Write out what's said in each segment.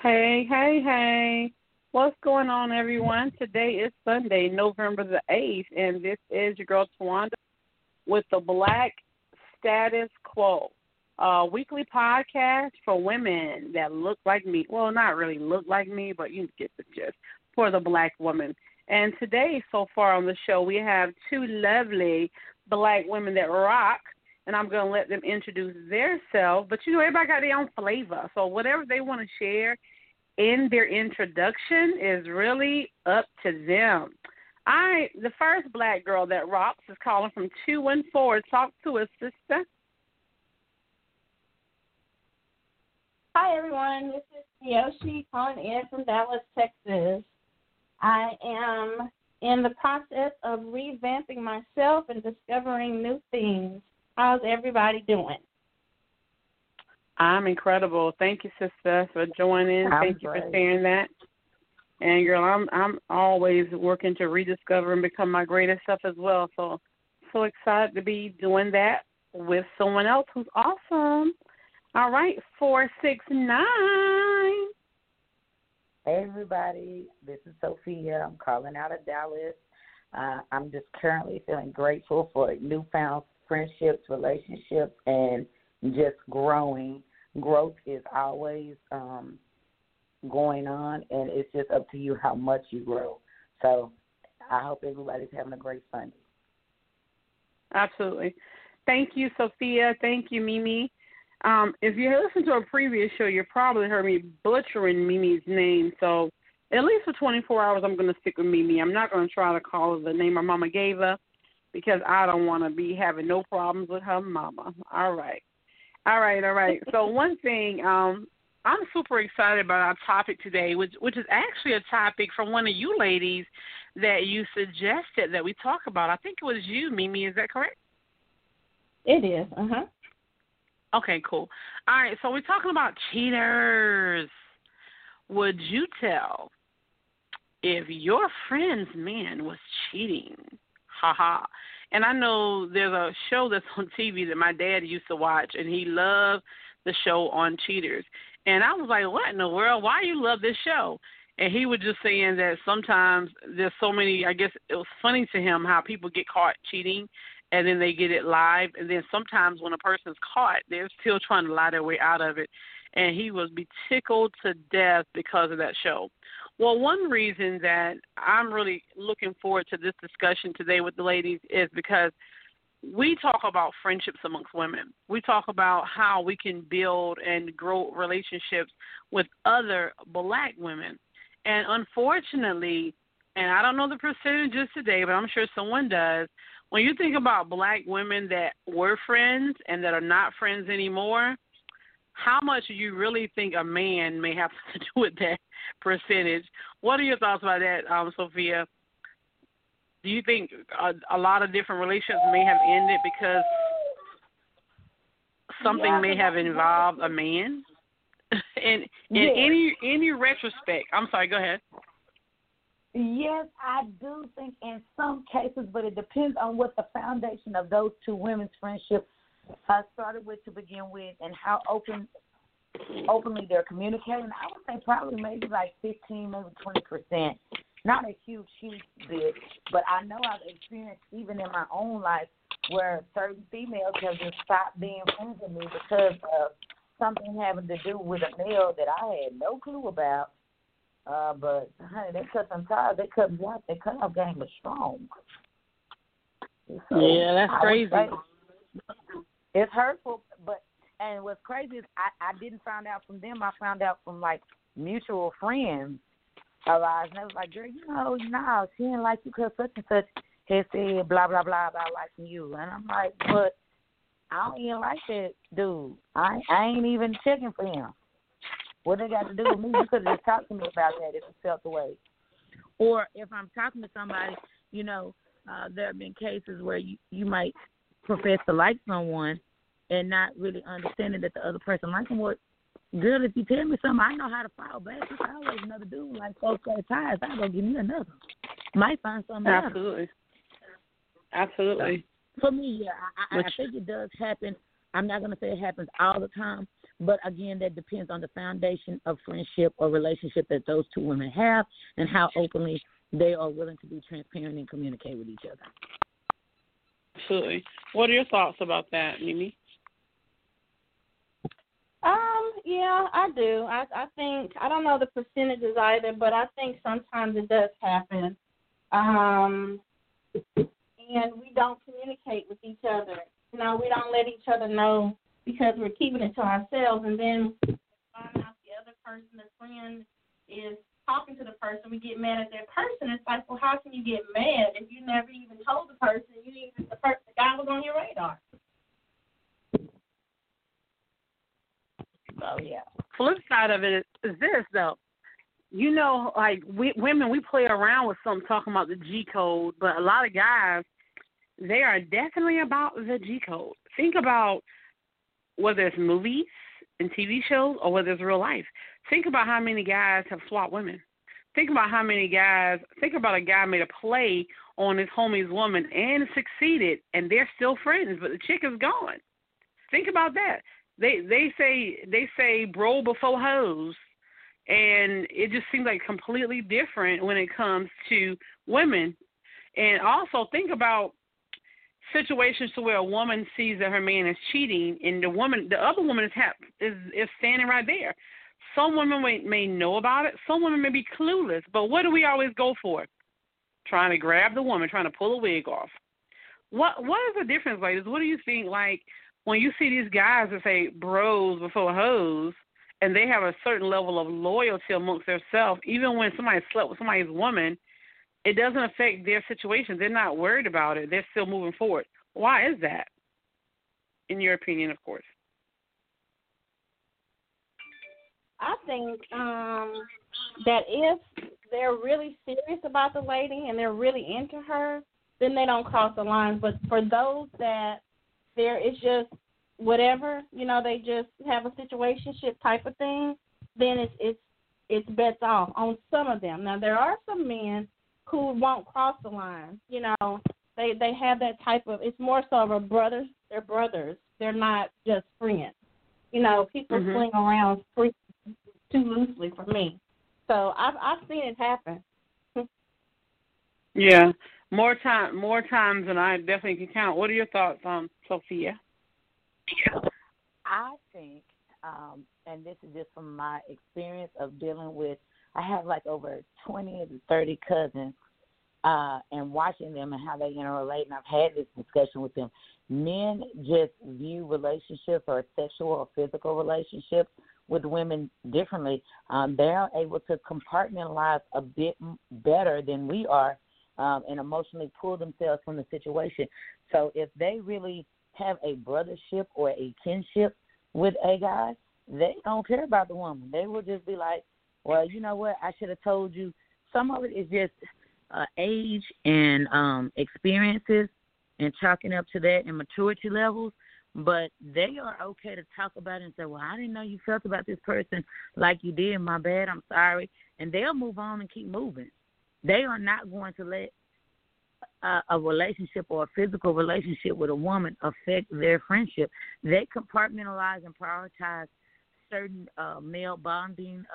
Hey, hey, hey. What's going on, everyone? Today is Sunday, November the 8th, and this is your girl, Tawanda, with the Black Status Quo, a weekly podcast for women that look like me. Well, not really look like me, but you get the gist, for the black woman. And today, so far on the show, we have two lovely black women that rock, and I'm going to let them introduce themselves. But, everybody got their own flavor, so whatever they want to share in their introduction is really up to them. The first black girl that rocks is calling from 214. Talk to us, sister. Hi, everyone. This is Yoshi calling in from Dallas, Texas. I am in the process of revamping myself and discovering new things. How's everybody doing? I'm incredible. Thank you, sister, for joining. Thank you for sharing that. And girl, I'm always working to rediscover and become my greatest self as well. So excited to be doing that with someone else who's awesome. All right, 469. Hey everybody, this is Sophia. I'm calling out of Dallas. I'm just currently feeling grateful for newfound friendships, relationships, and just growing. Growth is always going on, and it's just up to you how much you grow. So I hope everybody's having a great Sunday. Absolutely. Thank you, Sophia. Thank you, Mimi. If you listened to a previous show, you probably heard me butchering Mimi's name. So at least for 24 hours, I'm going to stick with Mimi. I'm not going to try to call her the name her mama gave her because I don't want to be having no problems with her mama. All right. So one thing, I'm super excited about our topic today, which is actually a topic from one of you ladies that you suggested that we talk about. I think it was you, Mimi. Is that correct? It is. Uh-huh. Okay, cool. All right, so we're talking about cheaters. Would you tell if your friend's man was cheating? Ha. And I know there's a show that's on TV that my dad used to watch, and he loved the show on cheaters. And I was like, what in the world? Why you love this show? And he was just saying that sometimes there's so many, I guess it was funny to him how people get caught cheating, and then they get it live. And then sometimes when a person's caught, they're still trying to lie their way out of it. And he was be tickled to death because of that show. Well, one reason that I'm really looking forward to this discussion today with the ladies is because we talk about friendships amongst women. We talk about how we can build and grow relationships with other black women. And unfortunately, and I don't know the percentages today, but I'm sure someone does, when you think about black women that were friends and that are not friends anymore, how much do you really think a man may have to do with that percentage? What are your thoughts about that, Sophia? Do you think a lot of different relationships may have ended because something may have involved a man? in any retrospect, I'm sorry, go ahead. Yes, I do think in some cases, but it depends on what the foundation of those two women's friendship started with to begin with and how openly they're communicating. I would say probably maybe like 15, maybe 20%. Not a huge bit, but I know I've experienced even in my own life where certain females have just stopped being friends with me because of something having to do with a male that I had no clue about. But, honey, they cut them ties. They cut me out. Their cutoff game was strong. So, yeah, that's crazy. It's hurtful, and what's crazy is I didn't find out from them. I found out from, like, mutual friends of ours. And they was like, girl, no, she didn't like you because such and such had said blah, blah, blah about liking you. And I'm like, but I don't even like that dude. I ain't even checking for him. What they got to do with me? You could have just talked to me about that if you felt the way. Or if I'm talking to somebody, there have been cases where you might profess to like someone and not really understanding that the other person likes them. Well, girl, if you tell me something, I know how to fall back. There's always another dude like folks got ties. I'm going to give me another. Might find something else. Absolutely. So, for me, yeah, I think it does happen. I'm not going to say it happens all the time, But again, that depends on the foundation of friendship or relationship that those two women have and how openly they are willing to be transparent and communicate with each other. Absolutely. What are your thoughts about that, Mimi? Yeah, I do. I think, I don't know the percentages either, but I think sometimes it does happen. And we don't communicate with each other. We don't let each other know because we're keeping it to ourselves, and then find out the other person, the friend, is talking to the person. We get mad at that person. It's like, well, how can you get mad if you never even told the person the guy was on your radar? So, yeah. Flip side of it is this, though. Like women, we play around with something talking about the G code, but a lot of guys, they are definitely about the G code. Think about whether it's movies and TV shows or whether it's real life. Think about how many guys have swapped women. Think about a guy made a play on his homie's woman and succeeded, and they're still friends, but the chick is gone. Think about that. They say bro before hoes, and it just seems like completely different when it comes to women. And also think about situations to where a woman sees that her man is cheating, and the other woman is standing right there. Some women may know about it. Some women may be clueless. But what do we always go for? Trying to grab the woman, trying to pull a wig off. What is the difference, ladies? What do you think, like, when you see these guys that say bros before hoes, and they have a certain level of loyalty amongst themselves, even when somebody slept with somebody's woman, it doesn't affect their situation. They're not worried about it. They're still moving forward. Why is that, in your opinion, of course? I think that if they're really serious about the lady and they're really into her, then they don't cross the line. But for those that it's just whatever, they just have a situationship type of thing, then it's bets off on some of them. Now, there are some men who won't cross the line. They have that type of, it's more so of a brothers. They're brothers. They're not just friends. People swing around too loosely for me. So I've seen it happen. Yeah, more times than I definitely can count. What are your thoughts on Sophia? I think, and this is just from my experience of dealing with, I have like over 20 to 30 cousins, and watching them and how they interrelate, and I've had this discussion with them. Men just view relationships or sexual or physical relationships with women differently. They're able to compartmentalize a bit better than we are, and emotionally pull themselves from the situation. So if they really have a brothership or a kinship with a guy, they don't care about the woman. They will just be like, well, you know what, I should have told you. Some of it is just age and experiences and chalking up to that and maturity levels. But they are okay to talk about it and say, well, I didn't know you felt about this person like you did. My bad, I'm sorry. And they'll move on and keep moving. They are not going to let a relationship or a physical relationship with a woman affect their friendship. They compartmentalize and prioritize certain male bonding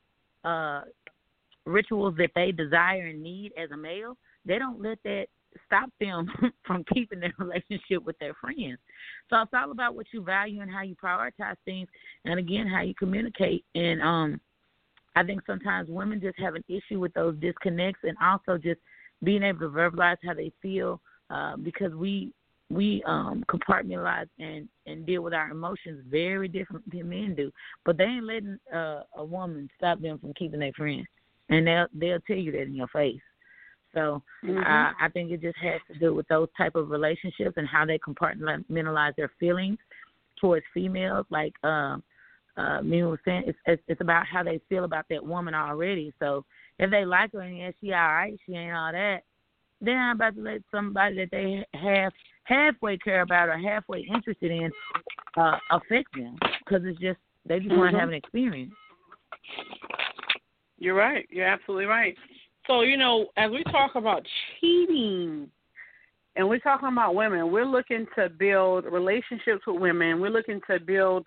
rituals that they desire and need as a male. They don't let that stop them from keeping their relationship with their friends. So it's all about what you value and how you prioritize things, and again, how you communicate. And I think sometimes women just have an issue with those disconnects, and also just being able to verbalize how they feel, because we compartmentalize and deal with our emotions very different than men do. But they ain't letting a woman stop them from keeping their friends, and they'll tell you that in your face. So I think it just has to do with those type of relationships and how they compartmentalize their feelings towards females. Like Mimi was saying, it's about how they feel about that woman already. So if they like her and yeah, she all right, she ain't all that, then I'm about to let somebody that they halfway care about or halfway interested in affect them, because it's just they just want to have an experience. You're right. You're absolutely right. So, as we talk about cheating and we're talking about women, we're looking to build relationships with women. We're looking to build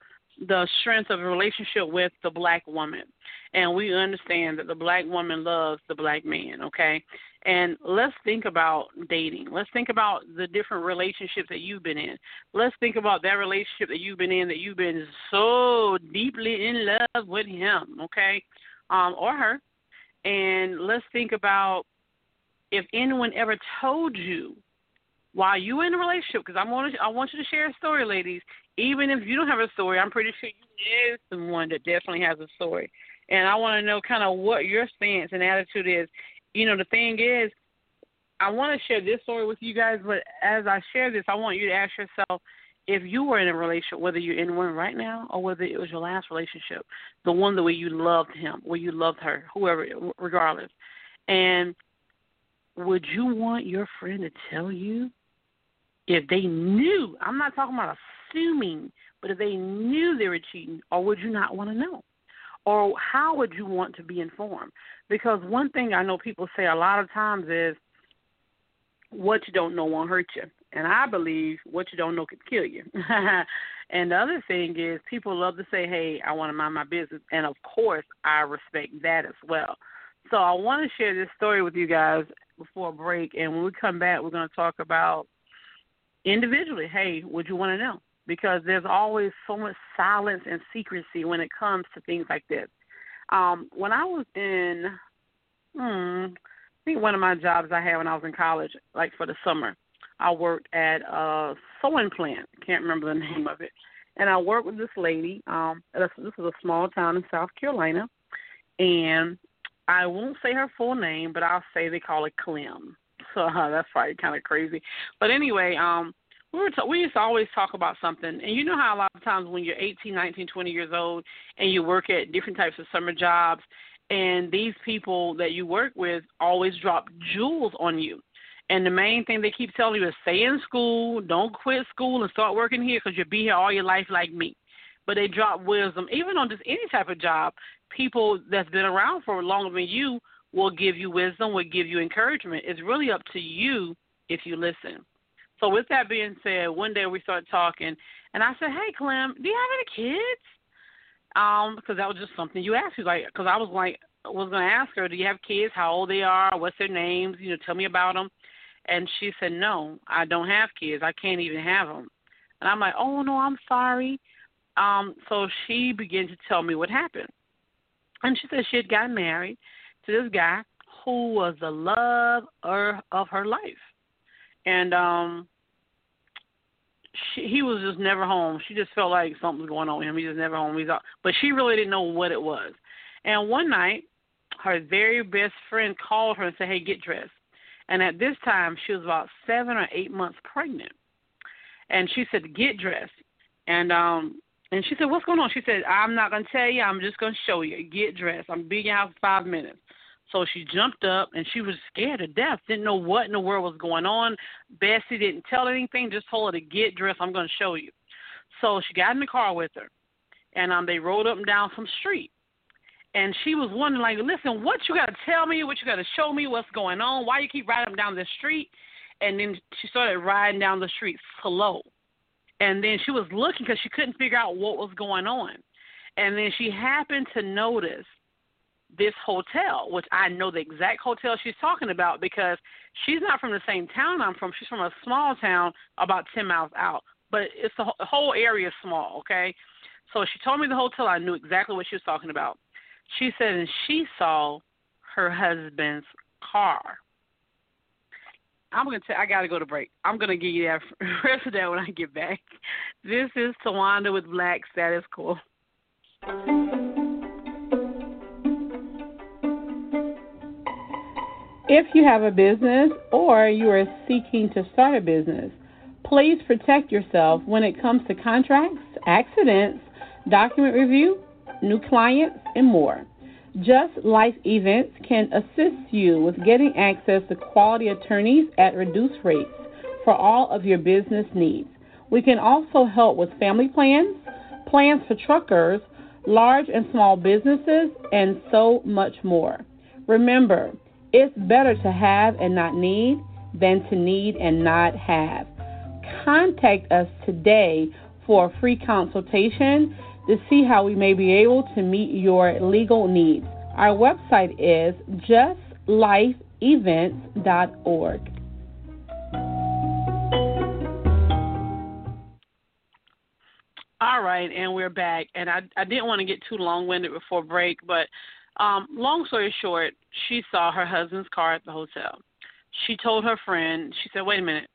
the strength of a relationship with the black woman. And we understand that the black woman loves the black man, okay? And let's think about dating. Let's think about the different relationships that you've been in. Let's think about that relationship that you've been in, that you've been so deeply in love with him, okay, or her. And let's think about if anyone ever told you while you were in a relationship, because I want you to share a story, ladies. Even if you don't have a story, I'm pretty sure you know someone that definitely has a story. And I want to know kind of what your stance and attitude is. You know, the thing is, I want to share this story with you guys, but as I share this, I want you to ask yourself, if you were in a relationship, whether you're in one right now or whether it was your last relationship, the one the way you loved him, where you loved her, whoever, regardless, and would you want your friend to tell you if they knew? I'm not talking about assuming, but if they knew they were cheating, or would you not want to know? Or how would you want to be informed? Because one thing I know people say a lot of times is, what you don't know won't hurt you. And I believe what you don't know could kill you. And the other thing is, people love to say, hey, I want to mind my business. And, of course, I respect that as well. So I want to share this story with you guys before a break. And when we come back, we're going to talk about individually, hey, would you want to know? Because there's always so much silence and secrecy when it comes to things like this. When I was in, I think one of my jobs I had when I was in college, like for the summer, I worked at a sewing plant. Can't remember the name of it. And I worked with this lady. This is a small town in South Carolina. And I won't say her full name, but I'll say they call it Clem. So that's probably kind of crazy. But anyway, we used to always talk about something. And you know how a lot of times when you're 18, 19, 20 years old and you work at different types of summer jobs, and these people that you work with always drop jewels on you. And the main thing they keep telling you is stay in school, don't quit school and start working here because you'll be here all your life like me. But they drop wisdom. Even on just any type of job, people that's been around for longer than you will give you wisdom, will give you encouragement. It's really up to you if you listen. So with that being said, one day we started talking, and I said, hey, Clem, do you have any kids? Because that was just something you asked me, because I was going to ask her, do you have kids, how old they are, what's their names, tell me about them. And she said, no, I don't have kids. I can't even have them. And I'm like, oh, no, I'm sorry. So she began to tell me what happened. And she said she had gotten married to this guy who was the love of her life. And he was just never home. She just felt like something was going on with him. He was never home. But she really didn't know what it was. And one night, her very best friend called her and said, hey, get dressed. And at this time, she was about 7 or 8 months pregnant. And she said, get dressed. And she said, what's going on? She said, I'm not going to tell you. I'm just going to show you. Get dressed. I'm be in your house in 5 minutes. So she jumped up, and she was scared to death, didn't know what in the world was going on. Bessie didn't tell her anything, just told her to get dressed. I'm going to show you. So she got in the car with her, and they rode up and down some street. And she was wondering, like, listen, what you got to tell me, what you got to show me, what's going on, why you keep riding down the street? And then she started riding down the street slow. And then she was looking because she couldn't figure out what was going on. And then she happened to notice this hotel, which I know the exact hotel she's talking about because she's not from the same town I'm from. She's from a small town about 10 miles out. But it's the whole area is small, okay? So she told me the hotel. I knew exactly what she was talking about. She said, and she saw her husband's car. I got to go to break. I'm going to give you the rest of that when I get back. This is Tawanda with Black Status Quo. If you have a business or you are seeking to start a business, please protect yourself when it comes to contracts, accidents, document review, new clients, and more. Just Life Events can assist you with getting access to quality attorneys at reduced rates for all of your business needs. We can also help with family plans, plans for truckers, large and small businesses, and so much more. Remember, it's better to have and not need than to need and not have. Contact us today for a free consultation. to see how we may be able to meet your legal needs. Our website is justlifeevents.org. All right, and we're back. And I didn't want to get too long-winded before break, but long story short, she saw her husband's car at the hotel. She told her friend, she said, wait a minute,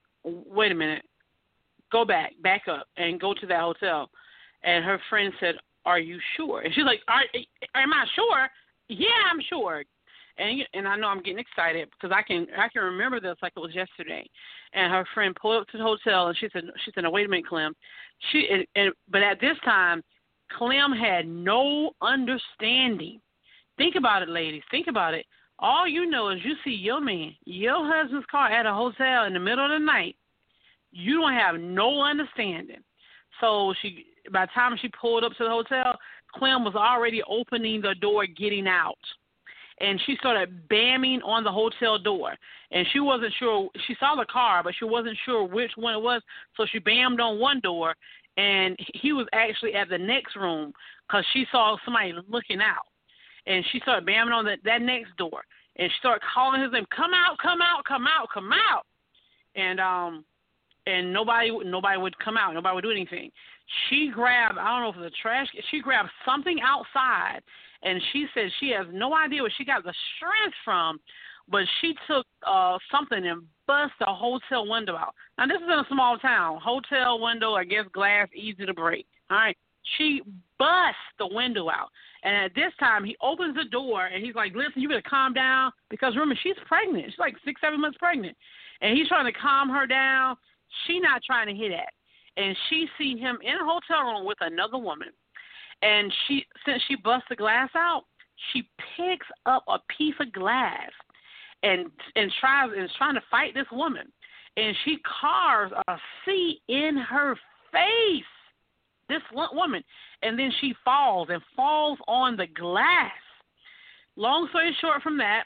go back up and go to that hotel. And her friend said, are you sure? And she's like, am I sure? Yeah, I'm sure. And I know I'm getting excited because I can remember this like it was yesterday. And her friend pulled up to the hotel and she said, no, wait a minute, Clem. But at this time, Clem had no understanding. Think about it, ladies. Think about it. All you know is you see your man, your husband's car at a hotel in the middle of the night. You don't have no understanding. So by the time she pulled up to the hotel, Clem was already opening the door, getting out. And she started bamming on the hotel door. And she wasn't sure. She saw the car, but she wasn't sure which one it was. So she bammed on one door, and he was actually at the next room because she saw somebody looking out. And she started bamming on that next door. And she started calling his name, come out, come out, come out, come out. And nobody would come out. Nobody would do anything. She grabbed, I don't know if it was a trash, she grabbed something outside, and she said she has no idea where she got the strength from, but she took something and bust the hotel window out. Now, this is in a small town. Hotel window, I guess glass, easy to break. All right. She bust the window out. And at this time, he opens the door, and he's like, listen, you better calm down. Because remember, she's pregnant. She's like 6-7 months pregnant. And he's trying to calm her down. She not trying to hear that. And she see him in a hotel room with another woman. And since she busts the glass out, she picks up a piece of glass and is trying to fight this woman. And she carves a C in her face, this woman. And then she falls on the glass. Long story short from that,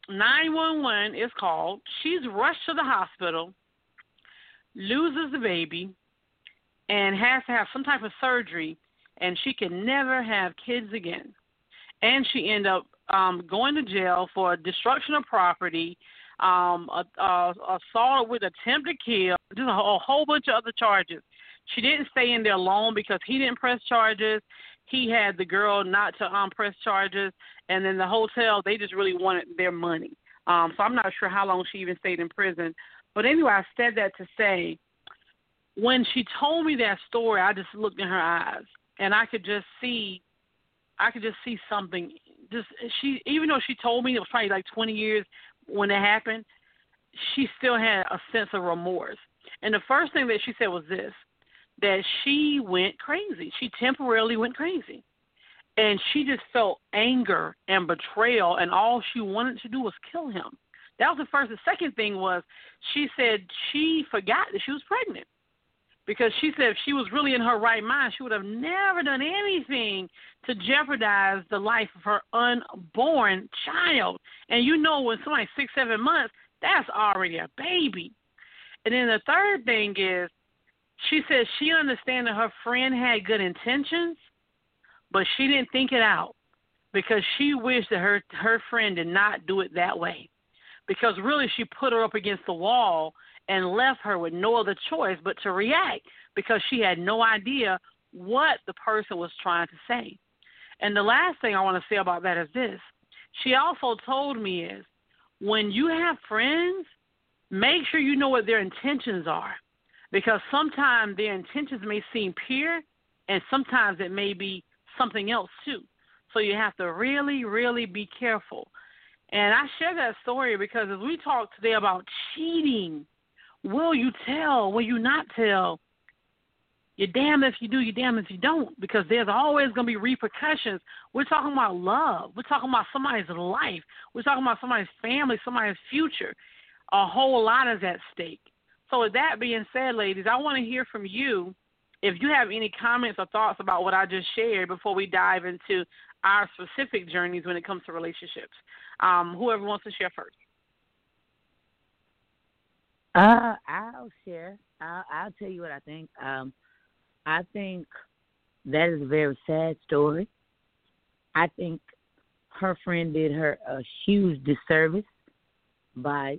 911 is called. She's rushed to the hospital, loses the baby, and has to have some type of surgery, and she can never have kids again. And she ended up going to jail for destruction of property, assault with attempt to kill, just a whole bunch of other charges. She didn't stay in there long because he didn't press charges. He had the girl not to press charges, and then the hotel, they just really wanted their money. So I'm not sure how long she even stayed in prison. But anyway, I said that to say, when she told me that story, I just looked in her eyes, and I could just see something. Even though she told me it was probably like 20 years when it happened, she still had a sense of remorse. And the first thing that she said was this, that she went crazy. She temporarily went crazy. And she just felt anger and betrayal, and all she wanted to do was kill him. That was the first. The second thing was she said she forgot that she was pregnant. Because she said if she was really in her right mind, she would have never done anything to jeopardize the life of her unborn child. And you know when somebody's 6-7 months, that's already a baby. And then the third thing is she said she understands that her friend had good intentions, but she didn't think it out because she wished that her friend did not do it that way. Because really she put her up against the wall and left her with no other choice but to react because she had no idea what the person was trying to say. And the last thing I want to say about that is this. She also told me is when you have friends, make sure you know what their intentions are because sometimes their intentions may seem pure and sometimes it may be something else too. So you have to really, really be careful. And I share that story because as we talk today about cheating, will you tell? Will you not tell? You're damned if you do, you're damned if you don't, because there's always going to be repercussions. We're talking about love. We're talking about somebody's life. We're talking about somebody's family, somebody's future. A whole lot is at stake. So with that being said, ladies, I want to hear from you if you have any comments or thoughts about what I just shared before we dive into our specific journeys when it comes to relationships. Whoever wants to share first. I'll share. I'll tell you what I think. I think that is a very sad story. I think her friend did her a huge disservice by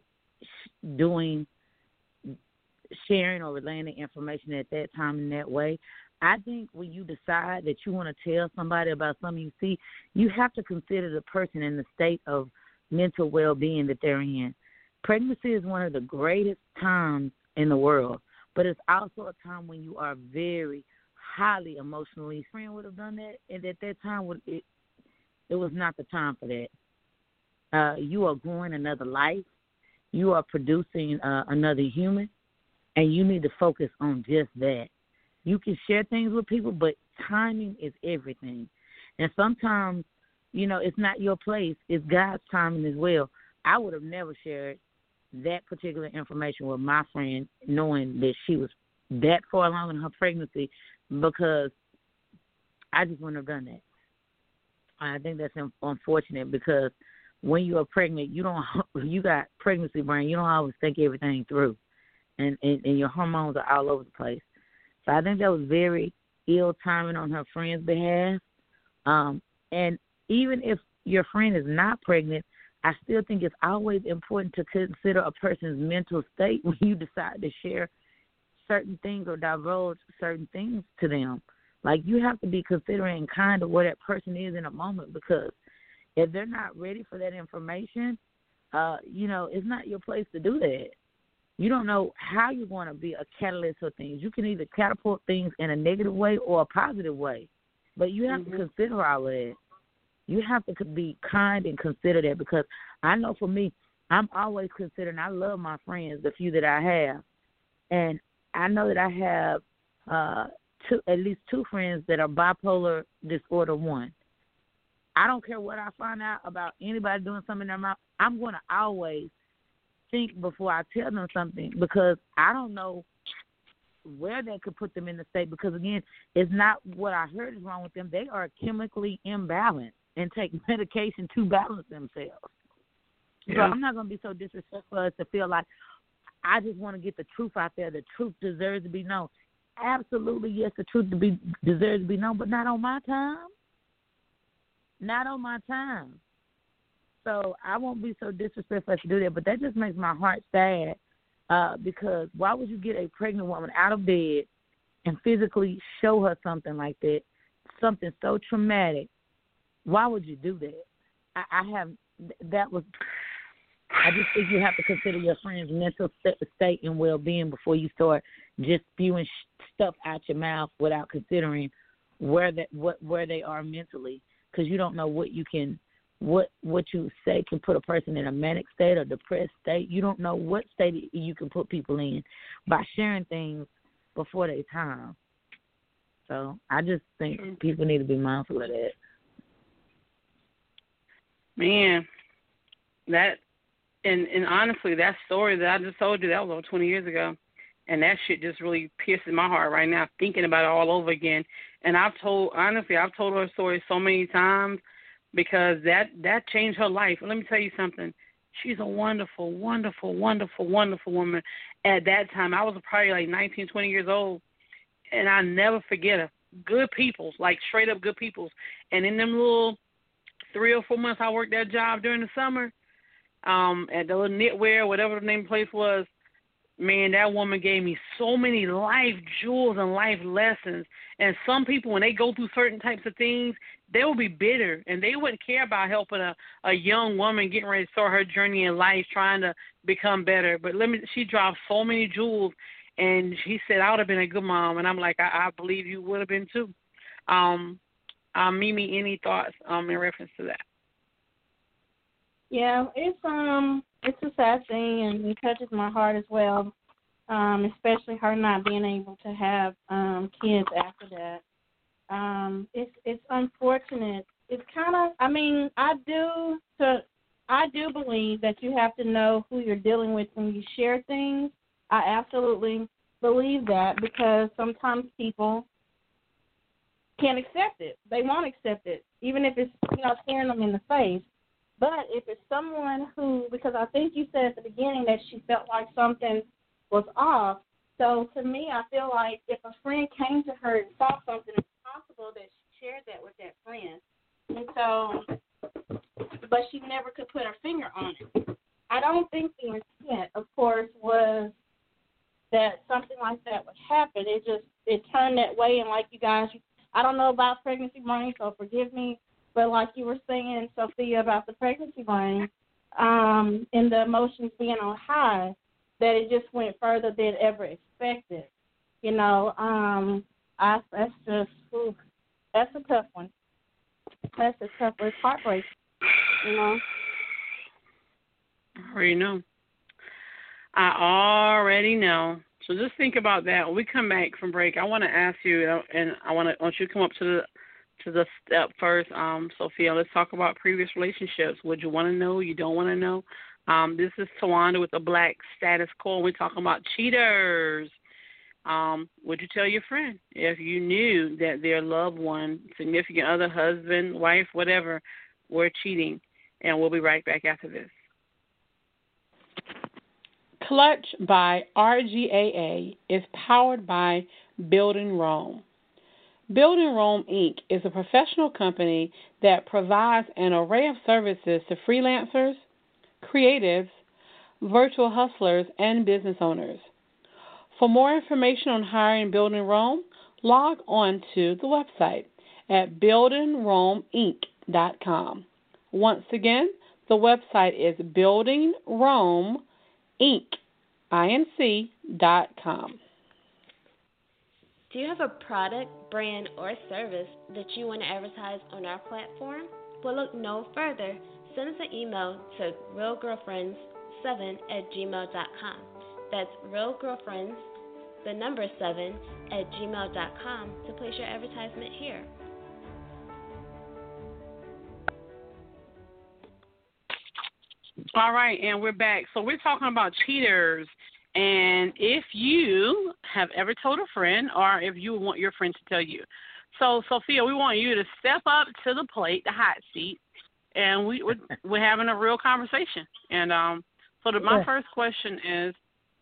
sharing or relaying the information at that time in that way. I think when you decide that you want to tell somebody about something you see, you have to consider the person in the state of mental well-being that they're in. Pregnancy is one of the greatest times in the world, but it's also a time when you are very highly emotionally. A friend would have done that, and at that time, it was not the time for that. You are growing another life. You are producing another human, and you need to focus on just that. You can share things with people, but timing is everything. And sometimes, it's not your place. It's God's timing as well. I would have never shared that particular information with my friend knowing that she was that far along in her pregnancy, because I just wouldn't have done that. I think that's unfortunate, because when you are pregnant, you got pregnancy brain. You don't always think everything through, and your hormones are all over the place. So I think that was very ill timing on her friend's behalf. And even if your friend is not pregnant, I still think it's always important to consider a person's mental state when you decide to share certain things or divulge certain things to them. Like, you have to be considering kind of where that person is in a moment, because if they're not ready for that information, it's not your place to do that. You don't know how you're going to be a catalyst for things. You can either catapult things in a negative way or a positive way, but you have to consider all of that. You have to be kind and consider that, because I know for me, I'm always considering. I love my friends, the few that I have, and I know that I have at least two friends that are bipolar disorder 1. I don't care what I find out about anybody doing something in their mouth. I'm going to always think before I tell them something, because I don't know where that could put them in the state, because, again, it's not what I heard is wrong with them. They are chemically imbalanced and take medication to balance themselves. Yeah. So I'm not going to be so disrespectful as to feel like I just want to get the truth out there. The truth deserves to be known. Absolutely, yes, the truth deserves to be known, but not on my time. Not on my time. So I won't be so disrespectful to do that, but that just makes my heart sad, because why would you get a pregnant woman out of bed and physically show her something like that, something so traumatic? Why would you do that? I just think you have to consider your friend's mental state and well-being before you start just spewing stuff out your mouth without considering where they are mentally, because you don't know what you say can put a person in a manic state or depressed state. You don't know what state you can put people in by sharing things before their time. So I just think people need to be mindful of that. Man, that and honestly, that story that I just told you, that was over 20 years ago, and that shit just really pierces my heart right now, thinking about it all over again. And I've told her story so many times, because that changed her life. Let me tell you something. She's a wonderful, wonderful, wonderful, wonderful woman. At that time, I was probably like 19, 20 years old, and I never forget her. Good peoples, like straight up good peoples. And in them little 3 or 4 months I worked that job during the summer, at the little knitwear, whatever the name of the place was, man, that woman gave me so many life jewels and life lessons. And some people, when they go through certain types of things, they will be bitter, and they wouldn't care about helping a young woman getting ready to start her journey in life, trying to become better. But she dropped so many jewels, and she said, I would have been a good mom. And I'm like, I believe you would have been too. Mimi, any thoughts in reference to that? Yeah, it's a sad thing, and it touches my heart as well, especially her not being able to have kids after that. It's unfortunate. It's kind of, I do believe that you have to know who you're dealing with when you share things. I absolutely believe that, because sometimes people can't accept it. They won't accept it, even if it's staring them in the face. But if it's someone who, because I think you said at the beginning that she felt like something was off. So to me, I feel like if a friend came to her and saw something and possible that she shared that with that friend. And so, but she never could put her finger on it. I don't think the intent, of course, was that something like that would happen. It turned that way, and like you guys, I don't know about pregnancy brain, so forgive me, but like you were saying, Sophia, about the pregnancy brain, and the emotions being on high, that it just went further than ever expected. You know, that's just, that's a tough one. That's a tough one. It's heartbreaking, you know. I already know. I already know. So just think about that. When we come back from break, I want to ask you, and I want you to come up to the step first, Sophia. Let's talk about previous relationships. Would you want to know? You don't want to know? This is Tawanda with the Black Status Quo. We're talking about cheaters. Would you tell your friend if you knew that their loved one, significant other, husband, wife, whatever, were cheating? And we'll be right back after this. Clutch by RGAA is powered by Building Rome. Building Rome, Inc. is a professional company that provides an array of services to freelancers, creatives, virtual hustlers, and business owners. For more information on hiring Building Rome, log on to the website at buildingromeinc.com. Once again, the website is buildingromeinc.com. Do you have a product, brand, or service that you want to advertise on our platform? Well, look no further. Send us an email to realgirlfriends7@gmail.com. That's realgirlfriends, the number 7@gmail.com to place your advertisement here. All right, and we're back. So we're talking about cheaters. And if you have ever told a friend, or if you want your friend to tell you. So, Sophia, we want you to step up to the plate, the hot seat, and we're having a real conversation. And my first question is,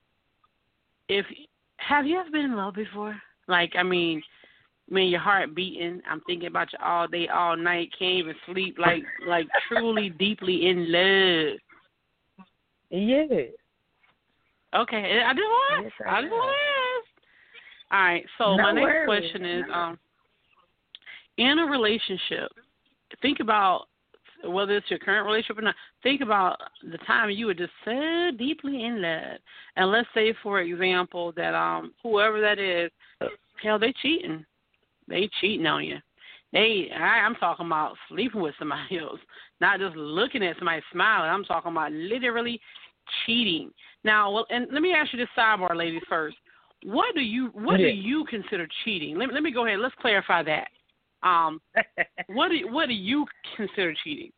have you ever been in love before? Like, I mean, your heart beating. I'm thinking about you all day, all night, can't even sleep. Like truly, deeply in love. Yeah. Okay, I just want to ask. All right, so my next question is, in a relationship, think about whether it's your current relationship or not. Think about the time you were just so deeply in love, and let's say, for example, that whoever that is, hell, they cheating on you. I'm talking about sleeping with somebody else, not just looking at somebody smiling. I'm talking about literally cheating. Now, well, and let me ask you this sidebar, ladies, first. What do you consider cheating? Let me go ahead. Let's clarify that. What do you consider cheating?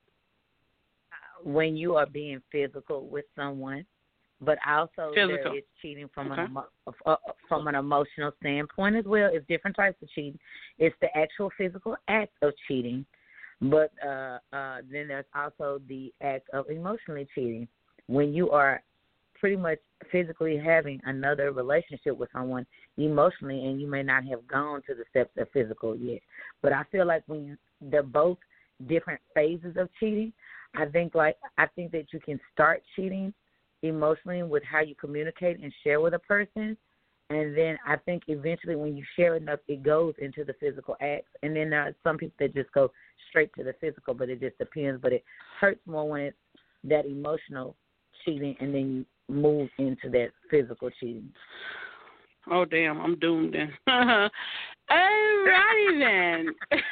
When you are being physical with someone, but also there is cheating from an emotional standpoint as well. It's different types of cheating. It's the actual physical act of cheating, but then there's also the act of emotionally cheating. When you are pretty much physically having another relationship with someone emotionally, and you may not have gone to the steps of physical yet. But I feel like they're both different phases of cheating. I think that you can start cheating emotionally with how you communicate and share with a person, and then I think eventually when you share enough, it goes into the physical acts. And then there are some people that just go straight to the physical, but it just depends. But it hurts more when it's that emotional cheating, and then you move into that physical cheating. Oh, damn, I'm doomed then. All righty then.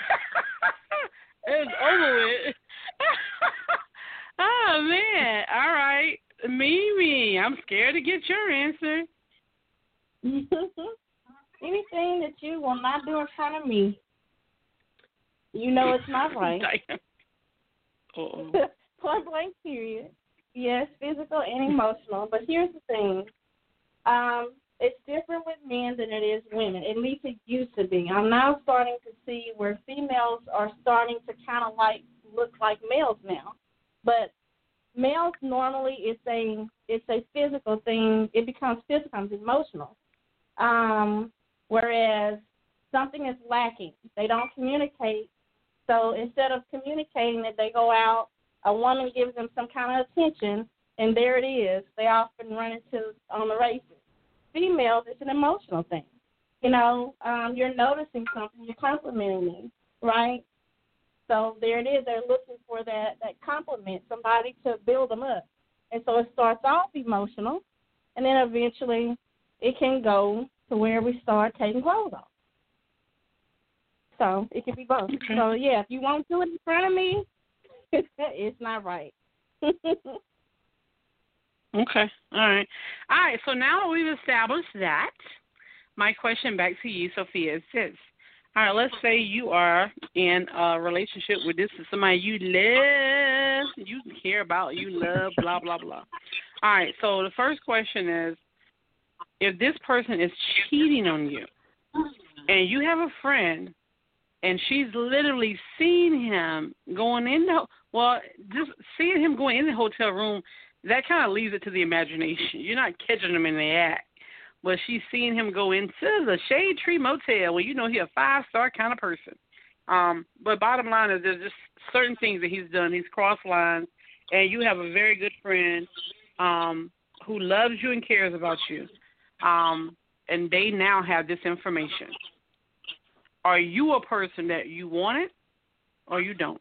It's over with. Oh, man. All right. Mimi, I'm scared to get your answer. Anything that you will not do in front of me, you know it's not right. Point blank period. Yes, physical and emotional. But here's the thing. It's different with men than it is women. At least it used to be. I'm now starting to see where females are starting to kind of look like males now. But males normally it's a physical thing. It becomes physical, it's emotional. Whereas something is lacking. They don't communicate. So instead of communicating it, they go out. A woman gives them some kind of attention, and there it is. They often run into on the races. Females, it's an emotional thing. You know, you're noticing something. You're complimenting me, right? So there it is. They're looking for that compliment, somebody to build them up. And so it starts off emotional, and then eventually it can go to where we start taking clothes off. So it can be both. Okay. So, yeah, if you won't do it in front of me, it's not right. Okay. All right. All right. So now that we've established that, my question back to you, Sophia, is this. All right, let's say you are in a relationship with this somebody you love, you care about, you love, blah, blah, blah. All right, so the first question is, if this person is cheating on you and you have a friend and she's literally seen him going in just seeing him going in the hotel room, that kind of leaves it to the imagination. You're not catching him in the act. But she's seeing him go into the Shade Tree Motel where you know he's a 5-star kind of person. But bottom line is there's just certain things that he's done. He's crossed lines, and you have a very good friend who loves you and cares about you, and they now have this information. Are you a person that you want it or you don't?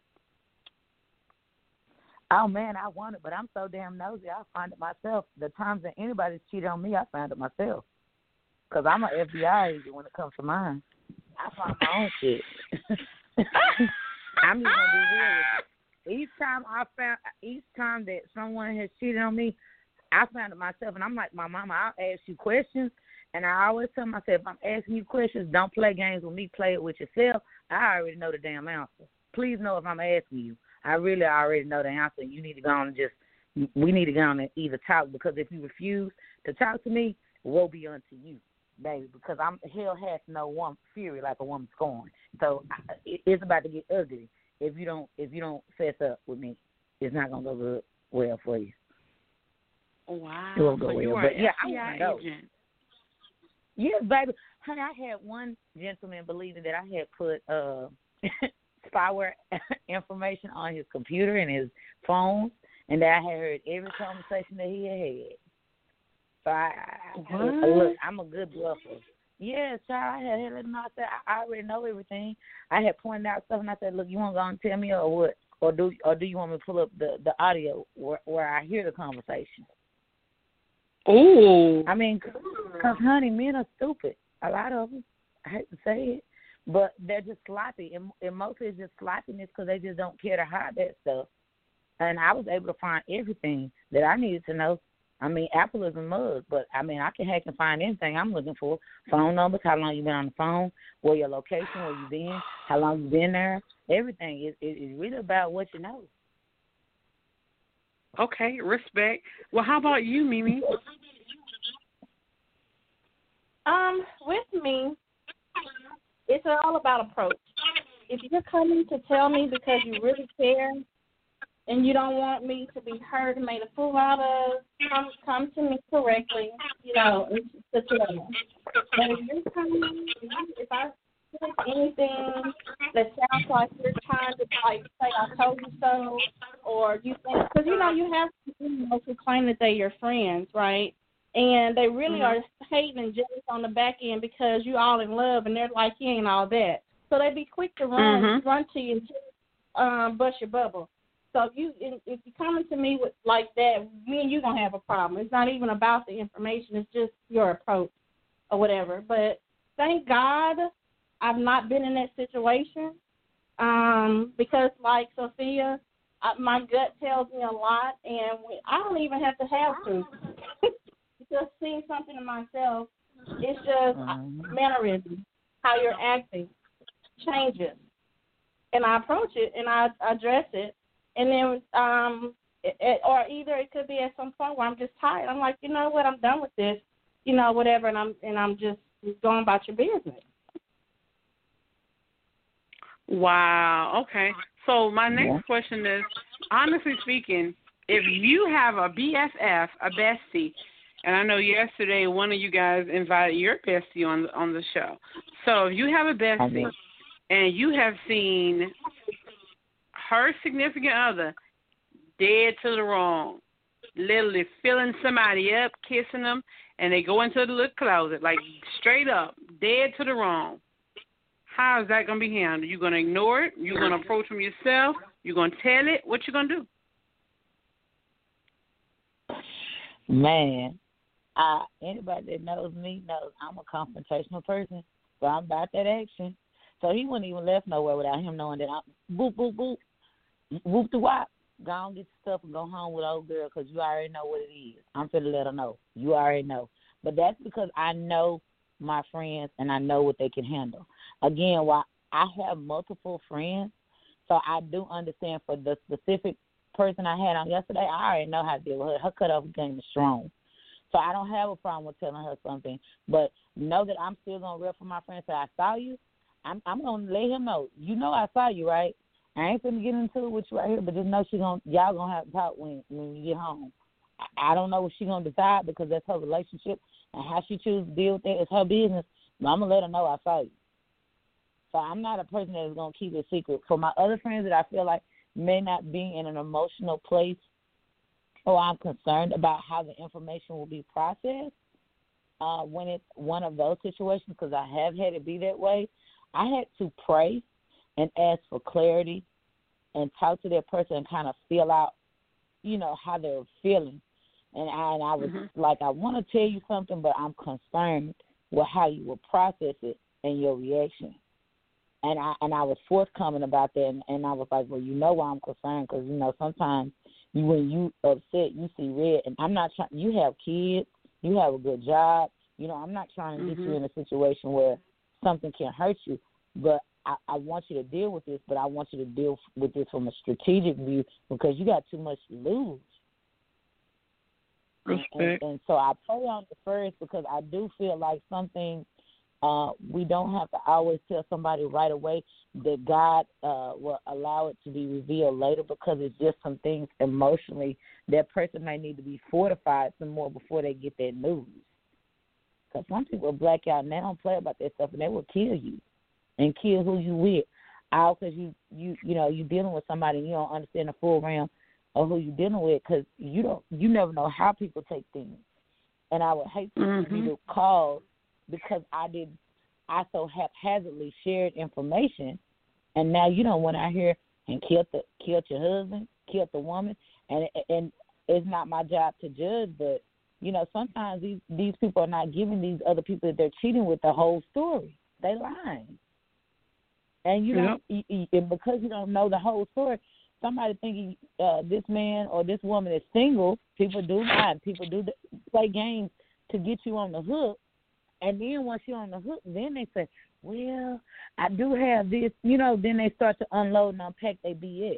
Oh, man, I want it, but I'm so damn nosy, I find it myself. The times that anybody's cheated on me, I find it myself. Because I'm an FBI agent when it comes to mine. I find my own shit. I'm just going to be real with you. Each time that someone has cheated on me, I found it myself. And I'm like my mama, I'll ask you questions. And I always tell myself, if I'm asking you questions, don't play games with me, play it with yourself. I already know the damn answer. Please know if I'm asking you. I really already know the answer. You need to go on and we need to go on and either talk, because if you refuse to talk to me, woe be unto you, baby, because hell has no woman fury like a woman scorned. So it's about to get ugly if you don't fess up with me. It's not gonna go good well for you. Wow. It won't go so well. you are But yeah, FBI I agent. Yes, baby. Honey, I had one gentleman believing that I had put spyware information on his computer and his phone, and that I had heard every conversation that he had. So look, I'm a good bluffer. Yes, child, I had let him know. I said, I already know everything. I had pointed out stuff, and I said, look, you want to go and tell me or what? Or do you want me to pull up the audio where I hear the conversation? Oh. I mean, because, honey, men are stupid. A lot of them. I hate to say it. But they're just sloppy. And mostly it's just sloppiness because they just don't care to hide that stuff. And I was able to find everything that I needed to know. I mean, Apple is a mug, but, I mean, I can hack and find anything I'm looking for. Phone numbers, how long you been on the phone, where your location, where you been, how long you been there. Everything is really about what you know. Okay, respect. Well, how about you, Mimi? With me, it's all about approach. If you're coming to tell me because you really care and you don't want me to be heard and made a fool out of, come to me correctly, you know, it's to tell. But if you're coming, if I say anything that sounds like you're trying to, like, say I told you so, or you think, because, you know, you have people who claim that they're your friends, right? And they really are hating and jealous on the back end because you all in love, and they're like, you ain't all that. So they be quick to run to you and bust your bubble. So if you're coming to me with like that, me and you gonna have a problem. It's not even about the information; it's just your approach or whatever. But thank God, I've not been in that situation because, like Sophia, my gut tells me a lot, and I don't even have to have to. Just seeing something in myself, it's just mannerism, how you're acting changes, and I approach it and I address it, and then or either it could be at some point where I'm just tired. I'm like, you know what, I'm done with this, you know, whatever, and I'm just going about your business. Wow. Okay. So my next question is, honestly speaking, if you have a BFF, a bestie, and I know yesterday one of you guys invited your bestie on the show. So if you have a bestie and you have seen her significant other dead to the wrong, literally filling somebody up, kissing them, and they go into the little closet, like straight up, dead to the wrong, how is that going to be handled? You going to ignore it? You going to approach them yourself? You going to tell it? What you going to do? Man, anybody that knows me knows I'm a confrontational person, so I'm about that action. So he wouldn't even left nowhere without him knowing that I'm boop, boop, boop, whoop the wop. Go on, get your stuff and go home with old girl because you already know what it is. I'm finna let her know. You already know. But that's because I know my friends and I know what they can handle. Again, while I have multiple friends, so I do understand for the specific person I had on yesterday, I already know how to deal with her. Her cutoff game is strong. So I don't have a problem with telling her something. But know that I'm still going to rep for my friend. Say, I saw you. I'm going to let him know. You know I saw you, right? I ain't finna get into it with you right here, but just know y'all gonna have to talk when you get home. I don't know what she gonna decide because that's her relationship and how she chooses to deal with it is her business. But I'm gonna let her know I saw you. So I'm not a person that is gonna keep it secret. For my other friends that I feel like may not be in an emotional place or I'm concerned about how the information will be processed when it's one of those situations, because I have had it be that way, I had to pray and ask for clarity and talk to that person and kind of feel out, how they're feeling. And I was like, I want to tell you something, but I'm concerned with how you will process it and your reaction. And I was forthcoming about that, and I was like, well, you know why I'm concerned, because, sometimes when you upset, you see red. And I'm not trying – you have kids, you have a good job. I'm not trying to get you in a situation where something can hurt you, but I want you to deal with this, but I want you to deal with this from a strategic view because you got too much to lose. Respect. And so I pray on it first because I do feel like something we don't have to always tell somebody right away that God will allow it to be revealed later because it's just some things emotionally that person may need to be fortified some more before they get that news. Because some people black out and they don't play about that stuff and they will kill you. And kill who you with, all because you dealing with somebody and you don't understand the full realm of who you're dealing with, because you never know how people take things. And I would hate to be the cause because I so haphazardly shared information, and now you don't went out here and killed your husband, killed the woman, and it's not my job to judge, but sometimes these people are not giving these other people that they're cheating with the whole story. They lying. And and because you don't know the whole story, somebody thinking this man or this woman is single. People do lie. People do play games to get you on the hook. And then once you're on the hook, then they say, well, I do have this. Then they start to unload and unpack their BS.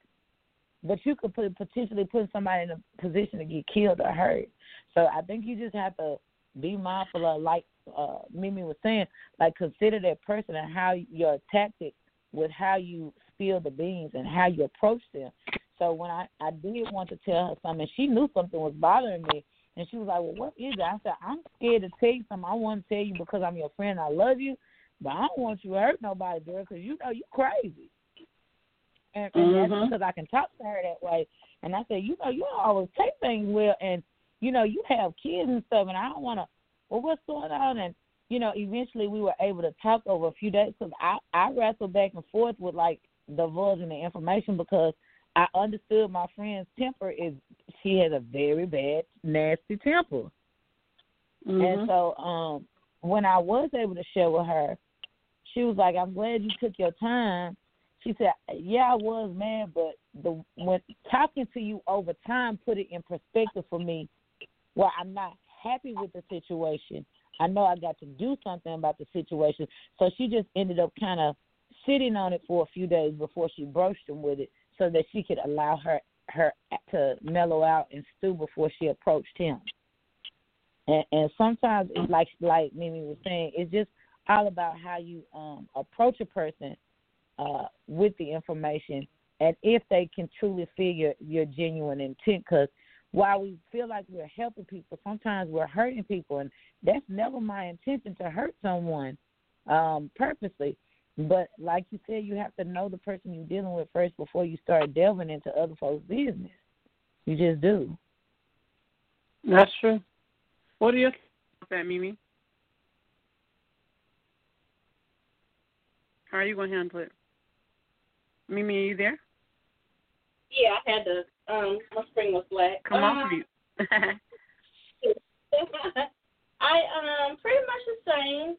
But you could potentially put somebody in a position to get killed or hurt. So I think you just have to be mindful of, like Mimi was saying, like consider that person and how your tactic with how you spill the beans and how you approach them. So when I did want to tell her something, she knew something was bothering me, and she was like, well, what is it? I said, I'm scared to tell you something. I want to tell you because I'm your friend. I love you, but I don't want you to hurt nobody, girl, because you crazy. And that's because I can talk to her that way. And I said, you don't always take things well, and you have kids and stuff, and I don't want to, well, what's going on? And, eventually we were able to talk over a few days because I wrestled back and forth with, like, divulging the information because I understood my friend's temper she has a very bad, nasty temper. And so when I was able to share with her, she was like, I'm glad you took your time. She said, yeah, I was mad, but when talking to you over time put it in perspective for me where I'm not happy with the situation. I know I got to do something about the situation. So she just ended up kind of sitting on it for a few days before she broached him with it so that she could allow her to mellow out and stew before she approached him. And sometimes, like Mimi was saying, it's just all about how you approach a person with the information and if they can truly figure your genuine intent, because while we feel like we're helping people, sometimes we're hurting people, and that's never my intention to hurt someone. purposely. But like you said, you have to know the person you're dealing with first before you start delving into other folks' business. You just do. That's true. What do you think about that, Mimi? How are you going to handle it? Mimi, are you there? Yeah, I had to. My screen was black. Come off mute. I pretty much the same.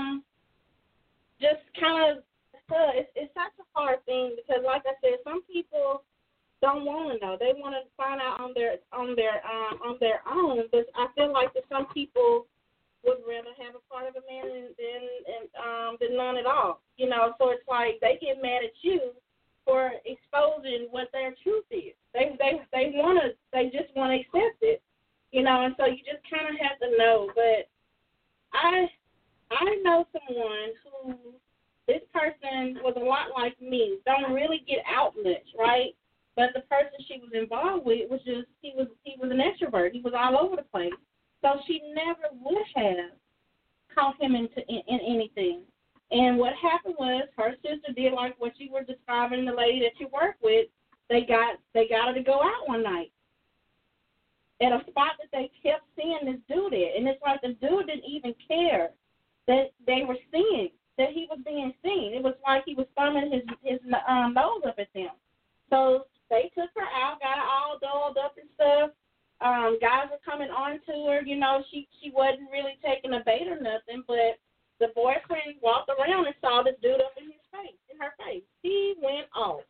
Just kind of, it's such a hard thing because, like I said, some people don't want to know. They want to find out on their own. But I feel like that some people would rather have a part of a man than none at all. You know, so it's like they get mad at you for exposing what their truth is. They just want to accept it. You know, and so you just kind of have to know. But I know someone who, this person was a lot like me, don't really get out much, right? But the person she was involved with was just, he was an extrovert. He was all over the place. So she never would have caught him in anything. And what happened was her sister did like what you were describing, the lady that you work with. They got her to go out one night at a spot that they kept seeing this dude at. And it's like the dude didn't even care that they were seeing, that he was being seen. It was like he was thumbing his nose up at them. So they took her out, got her all dolled up and stuff. Guys were coming on to her. You know, she wasn't really taking a bait or nothing, but the boyfriend walked around and saw this dude up in her face. He went off.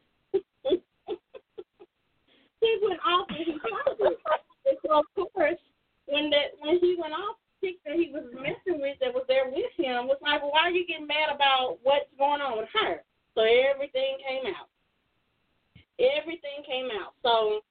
He went off and he saw it. And so, of course, when he went off, the chick that he was messing with that was there with him was like, well, why are you getting mad about what's going on with her? So everything came out. So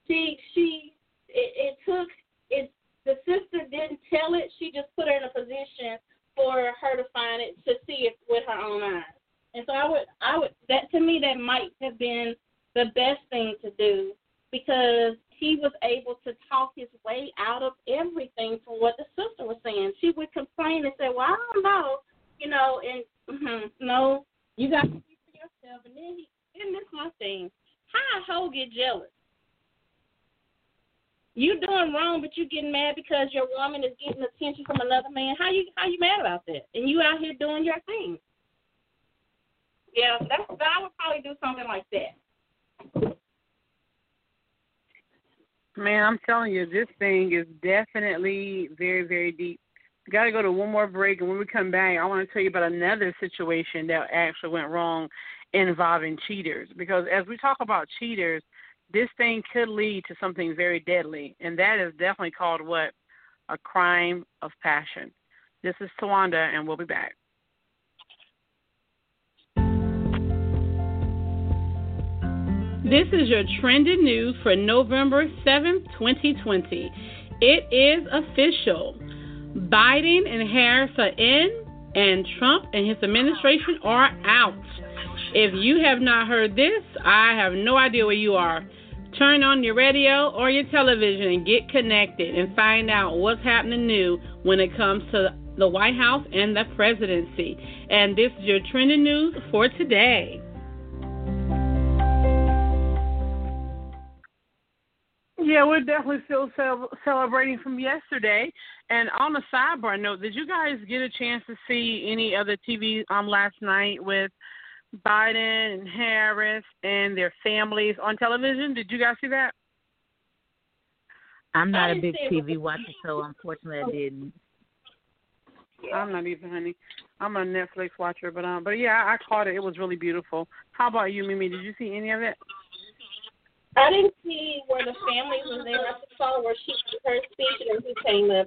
the sister didn't tell it. She just put her in a position for her to find it, to see it with her own eyes. And so I would that, to me, that might have been the best thing to do, because he was able to talk his way out of everything from what the sister was saying. She would complain and say, well, I don't know, you know, and no, you got to speak for yourself. And then this is my thing. How a hoe get jealous? You doing wrong, but you getting mad because your woman is getting attention from another man. How you mad about that? And you out here doing your thing. Yeah, I would probably do something like that. Man, I'm telling you, this thing is definitely very, very deep. We got to go to one more break, and when we come back, I want to tell you about another situation that actually went wrong involving cheaters. Because as we talk about cheaters, this thing could lead to something very deadly, and that is definitely called what? A crime of passion. This is Tawanda, and we'll be back. This is your trending news for November 7th, 2020. It is official. Biden and Harris are in, and Trump and his administration are out. If you have not heard this, I have no idea where you are. Turn on your radio or your television and get connected and find out what's happening new when it comes to the White House and the presidency. And this is your trending news for today. Yeah, we're definitely still celebrating from yesterday. And on a sidebar note, did you guys get a chance to see any other TV last night with Biden and Harris and their families on television? Did you guys see that? I'm not a big TV watcher, so unfortunately I didn't. I'm not either, honey. I'm a Netflix watcher, but yeah, I caught it. It was really beautiful. How about you, Mimi? Did you see any of it? I didn't see where the family was there. I saw where she did her speech and he came up.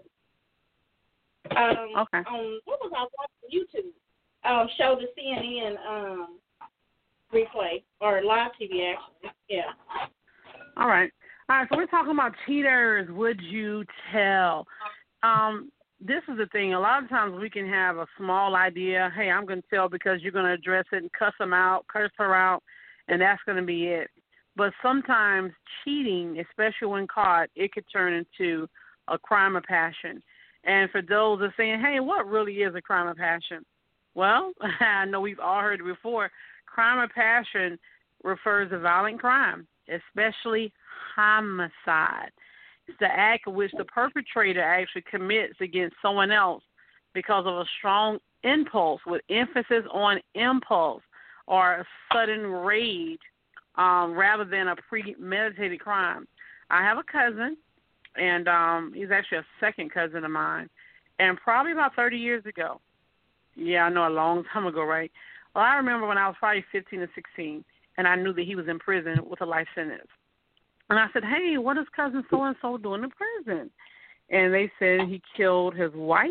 Okay. What was I watching? YouTube. Show the CNN replay or live TV actually. Yeah. All right. So we're talking about cheaters. Would you tell? This is the thing. A lot of times we can have a small idea. Hey, I'm going to tell because you're going to address it and cuss her out, and that's going to be it. But sometimes cheating, especially when caught, it could turn into a crime of passion. And for those that are saying, hey, what really is a crime of passion? Well, I know we've all heard it before. Crime of passion refers to violent crime, especially homicide. It's the act of which the perpetrator actually commits against someone else because of a strong impulse, with emphasis on impulse or a sudden rage, rather than a premeditated crime. I have a cousin, and he's actually a second cousin of mine, and probably about 30 years ago. Yeah, I know, a long time ago, right? Well, I remember when I was probably 15 or 16, and I knew that he was in prison with a life sentence. And I said, hey, what is cousin so-and-so doing in prison? And they said he killed his wife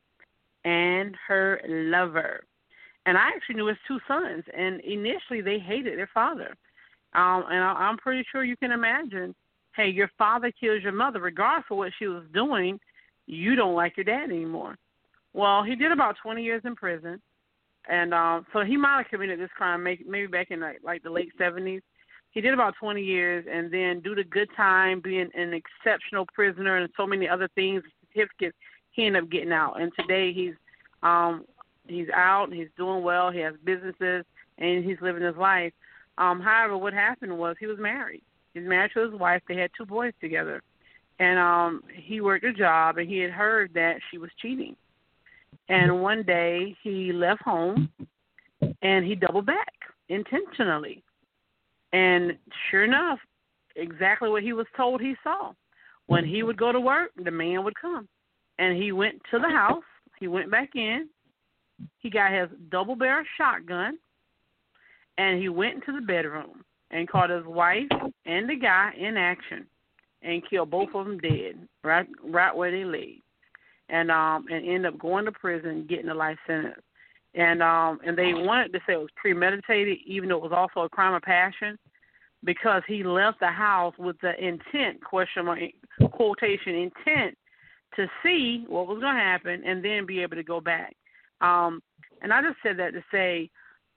and her lover. And I actually knew his two sons, and initially they hated their father. And I'm pretty sure you can imagine, hey, your father kills your mother. Regardless of what she was doing, you don't like your dad anymore. Well, he did about 20 years in prison. And so he might have committed this crime maybe back in like the late 70s. He did about 20 years, and then due to good time, being an exceptional prisoner and so many other things, certificates, he ended up getting out. And today he's out, he's doing well, he has businesses, and he's living his life. However, what happened was he was married. He's married to his wife. They had 2 boys together. And he worked a job, and he had heard that she was cheating. And one day he left home, and he doubled back intentionally. And sure enough, exactly what he was told he saw. When he would go to work, the man would come. And he went to the house. He went back in. He got his double-barrel shotgun, and he went into the bedroom and caught his wife and the guy in action and killed both of them dead, right where they lay. And ended up going to prison, getting a life sentence. And they wanted to say it was premeditated, even though it was also a crime of passion, because he left the house with the intent, quotation, intent, to see what was going to happen and then be able to go back. And I just said that to say,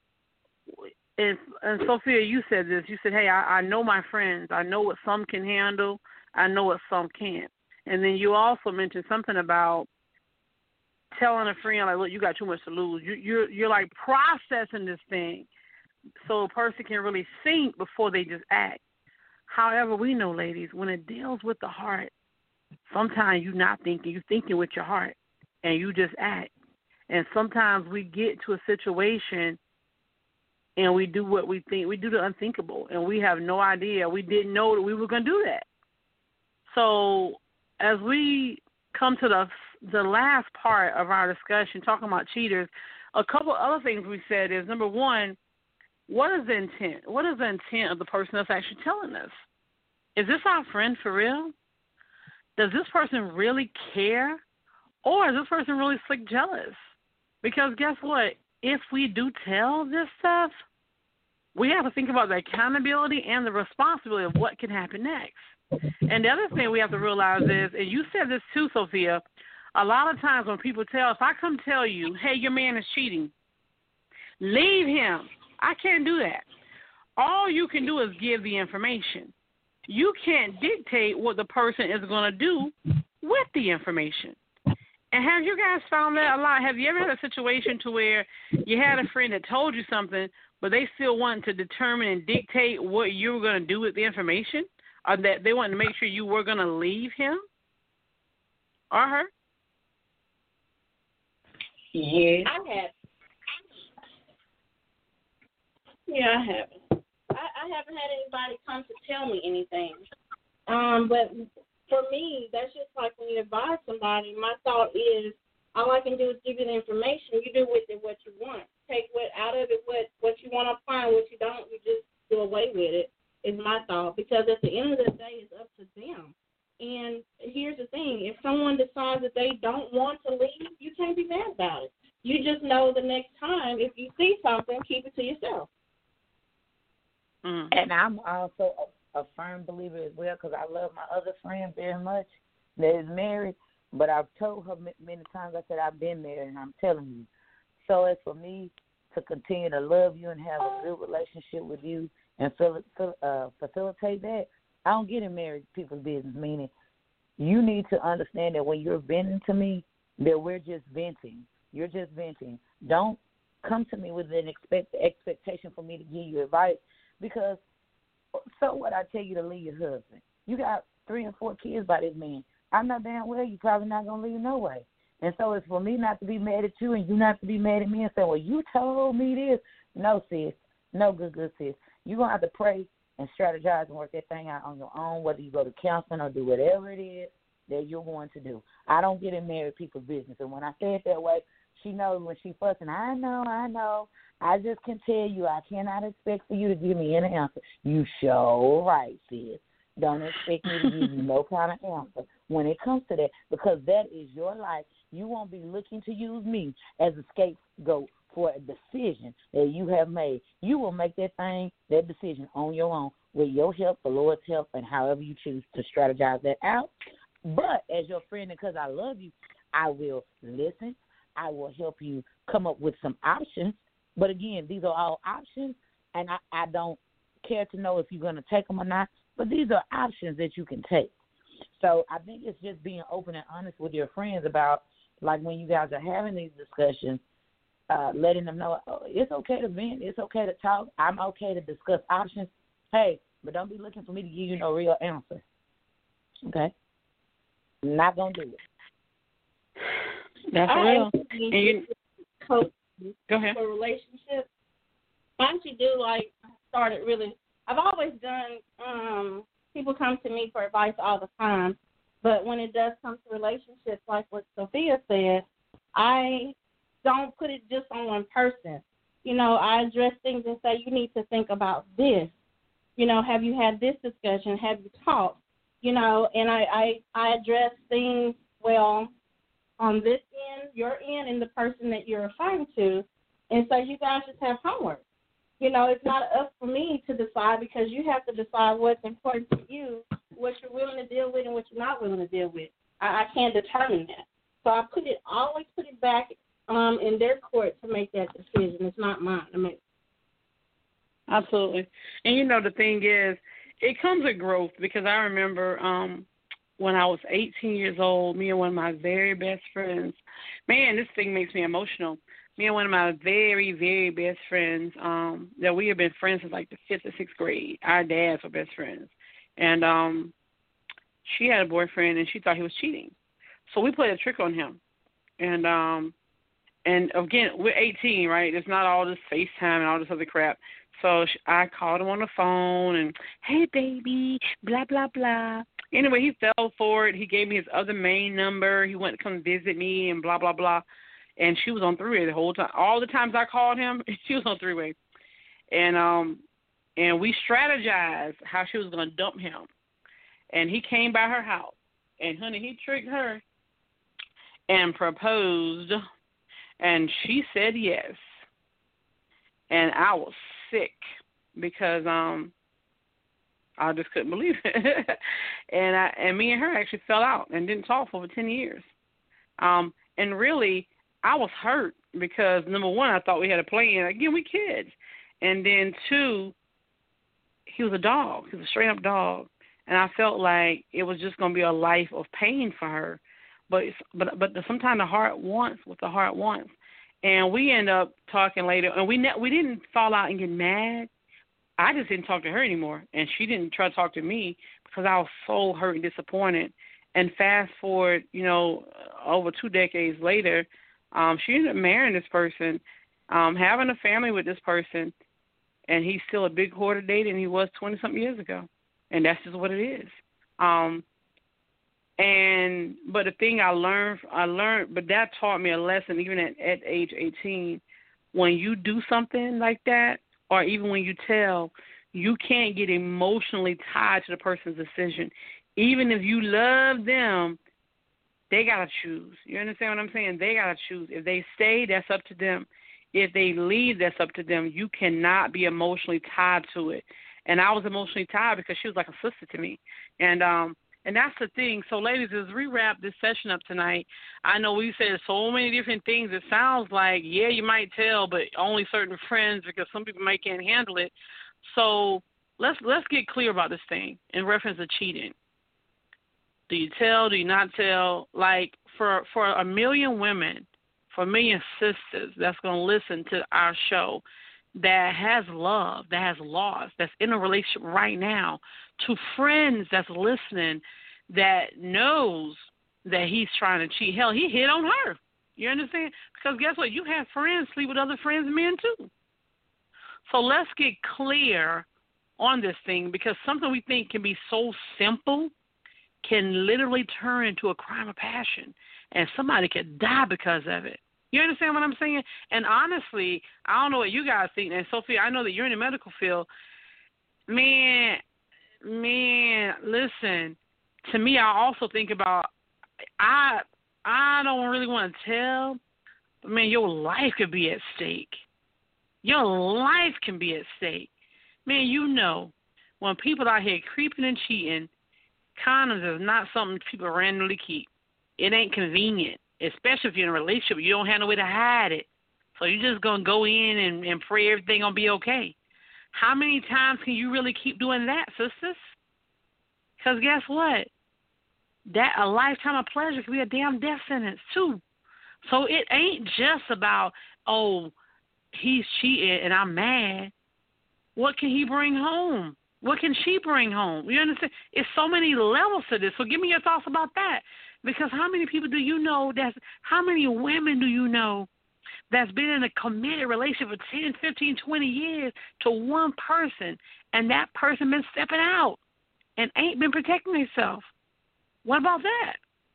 and Sophia, you said this. You said, hey, I know my friends. I know what some can handle. I know what some can't. And then you also mentioned something about telling a friend, like, look, you got too much to lose. You're like processing this thing so a person can really think before they just act. However, we know, ladies, when it deals with the heart, sometimes you're not thinking. You're thinking with your heart, and you just act. And sometimes we get to a situation and we do what we think. We do the unthinkable, and we have no idea. We didn't know that we were going to do that. So as we come to the last part of our discussion, talking about cheaters, a couple other things we said is, number one, what is the intent? What is the intent of the person that's actually telling us? Is this our friend for real? Does this person really care? Or is this person really slick jealous? Because guess what? If we do tell this stuff, we have to think about the accountability and the responsibility of what can happen next. And the other thing we have to realize is, and you said this too, Sophia, a lot of times when people if I come tell you, hey, your man is cheating, leave him. I can't do that. All you can do is give the information. You can't dictate what the person is going to do with the information. And have you guys found that a lot? Have you ever had a situation to where you had a friend that told you something, but they still wanted to determine and dictate what you were going to do with the information? Or that they wanted to make sure you were going to leave him or her? Yeah. I haven't. I haven't had anybody come to tell me anything. But for me, that's just like when you advise somebody, my thought is all I can do is give you the information. You do with it what you want. Take what out of it, what you want to apply, and what you don't, you just do away with it, is my thought. Because at the end of the day, it's up to them. And here's the thing. If someone decides that they don't want to leave, you can't be mad about it. You just know the next time, if you see something, keep it to yourself. Mm. And I'm also a firm believer as well, because I love my other friend very much that is married. But I've told her many times, I said, I've been married, and I'm telling you. So as for me to continue to love you and have a good relationship with you and facilitate that, I don't get in married people's business, meaning you need to understand that when you're venting to me, that we're just venting. You're just venting. Don't come to me with an expectation for me to give you advice, because so what, I tell you to leave your husband. You got 3 and 4 kids by this man. I know damn well you probably not going to leave no way. And so it's for me not to be mad at you and you not to be mad at me and say, well, you told me this. No, sis. No, good sis. You're going to have to pray and strategize and work that thing out on your own, whether you go to counseling or do whatever it is that you're going to do. I don't get in married people's business. And when I say it that way, she knows when she fussing, I know. I just can tell you I cannot expect for you to give me any answer. You sure right, sis. Don't expect me to give you no kind of answer when it comes to that, because that is your life. You won't be looking to use me as a scapegoat for a decision that you have made. You will make that decision on your own with your help, the Lord's help, and however you choose to strategize that out. But as your friend, and because I love you, I will listen. I will help you come up with some options. But again, these are all options, and I don't care to know if you're going to take them or not, but these are options that you can take. So I think it's just being open and honest with your friends about, like, when you guys are having these discussions, letting them know, it's okay to vent, it's okay to talk, I'm okay to discuss options. Hey, but don't be looking for me to give you no real answer. Okay? I'm not going to do it. That's real. Go ahead. For relationships, why don't you do like started really? I've always done. People come to me for advice all the time, but when it does come to relationships, like what Sophia said, I don't put it just on one person. You know, I address things and say, you need to think about this. You know, have you had this discussion? Have you talked? You know, and I address things well on this end, your end, and the person that you're referring to. And so you guys just have homework. You know, it's not up for me to decide, because you have to decide what's important to you, what you're willing to deal with and what you're not willing to deal with. I can't determine that. So I always put it back in their court to make that decision. It's not mine to make. Absolutely. And, you know, the thing is, it comes with growth, because I remember when I was 18 years old, me and one of my very best friends, man, this thing makes me emotional. Me and one of my very, very best friends, that we have been friends since like the 5th or 6th grade. Our dads were best friends. And she had a boyfriend, and she thought he was cheating. So we played a trick on him. And again, we're 18, right? It's not all this FaceTime and all this other crap. So I called him on the phone and, hey, baby, blah, blah, blah. Anyway, he fell for it. He gave me his other main number. He went to come visit me and blah, blah, blah. And she was on three-way the whole time. All the times I called him, she was on three-way. And we strategized how she was going to dump him. And he came by her house. And, honey, he tricked her and proposed. And she said yes. And I was sick because I just couldn't believe it. and me and her actually fell out and didn't talk for over 10 years. And really, I was hurt because, number one, I thought we had a plan. Again, we kids. And then, two, he was a dog. He was a straight-up dog. And I felt like it was just going to be a life of pain for her. But sometimes the heart wants what the heart wants. And we end up talking later. And we didn't fall out and get mad. I just didn't talk to her anymore. And she didn't try to talk to me because I was so hurt and disappointed. And fast forward, over 2 decades later, she ended up marrying this person, having a family with this person, and he's still a big whore today than he was 20-something years ago. And that's just what it is. But the thing I learned, but that taught me a lesson even at age 18. When you do something like that, or even when you tell, you can't get emotionally tied to the person's decision. Even if you love them, they got to choose. You understand what I'm saying? They got to choose. If they stay, that's up to them. If they leave, that's up to them. You cannot be emotionally tied to it. And I was emotionally tied because she was like a sister to me. And that's the thing. So, ladies, as we wrap this session up tonight, I know we said so many different things. It sounds like, yeah, you might tell, but only certain friends because some people might can't handle it. So let's get clear about this thing in reference to cheating. Do you tell? Do you not tell? Like for a million women, for me and sisters that's going to listen to our show that has love, that has lost, that's in a relationship right now, to friends that's listening that knows that he's trying to cheat. Hell, he hit on her. You understand? Because guess what? You have friends sleep with other friends' men too. So let's get clear on this thing, because something we think can be so simple can literally turn into a crime of passion, and somebody could die because of it. You understand what I'm saying? And honestly, I don't know what you guys think. And Sophia, I know that you're in the medical field. Man, listen, to me, I also think about, I don't really want to tell, but man, your life could be at stake. Your life can be at stake. Man, you know, when people out here creeping and cheating, condoms is not something people randomly keep. It ain't convenient, especially if you're in a relationship. You don't have no way to hide it. So you're just going to go in and pray everything going to be okay. How many times can you really keep doing that, sisters? Because guess what? That a lifetime of pleasure could be a damn death sentence, too. So it ain't just about, oh, he's cheating and I'm mad. What can he bring home? What can she bring home? You understand? It's so many levels to this. So give me your thoughts about that. Because how many people do you know, how many women do you know that's been in a committed relationship for 10, 15, 20 years to one person, and that person been stepping out and ain't been protecting themselves? What about that?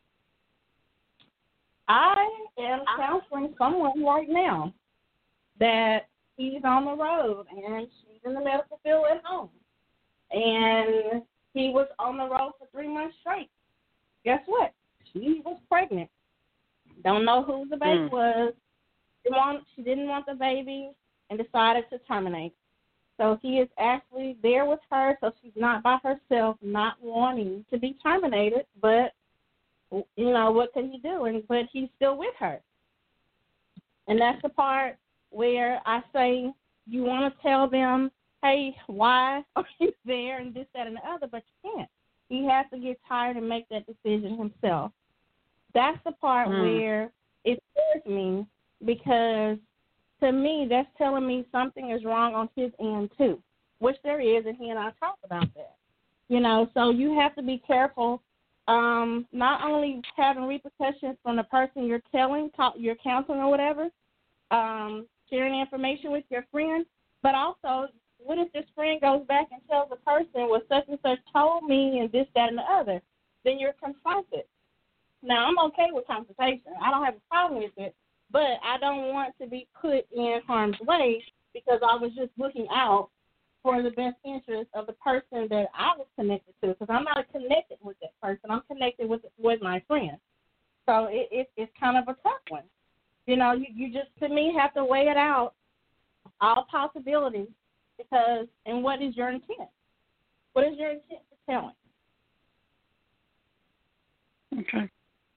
I am counseling someone right now that he's on the road and she's in the medical field at home. And he was on the road for 3 months straight. Guess what? She was pregnant. Don't know who the baby was. She didn't want the baby and decided to terminate. So he is actually there with her, so she's not by herself, not wanting to be terminated. But, you know, what can he do? But he's still with her. And that's the part where I say you want to tell them, hey, why are you there and this, that, and the other, but you can't. He has to get tired and make that decision himself. That's the part where it scares me, because to me that's telling me something is wrong on his end too, which there is, and he and I talk about that. You know, so you have to be careful, not only having repercussions from the person you're you're counseling or whatever, sharing information with your friend, but also, what if this friend goes back and tells the person, well, such and such told me and this, that, and the other? Then you're confronted. Now, I'm okay with confrontation. I don't have a problem with it, but I don't want to be put in harm's way because I was just looking out for the best interest of the person that I was connected to, because I'm not connected with that person. I'm connected with my friend. So it's kind of a tough one. You know, you just, to me, have to weigh it out, all possibilities, because, and what is your intent? What is your intent for telling? Okay.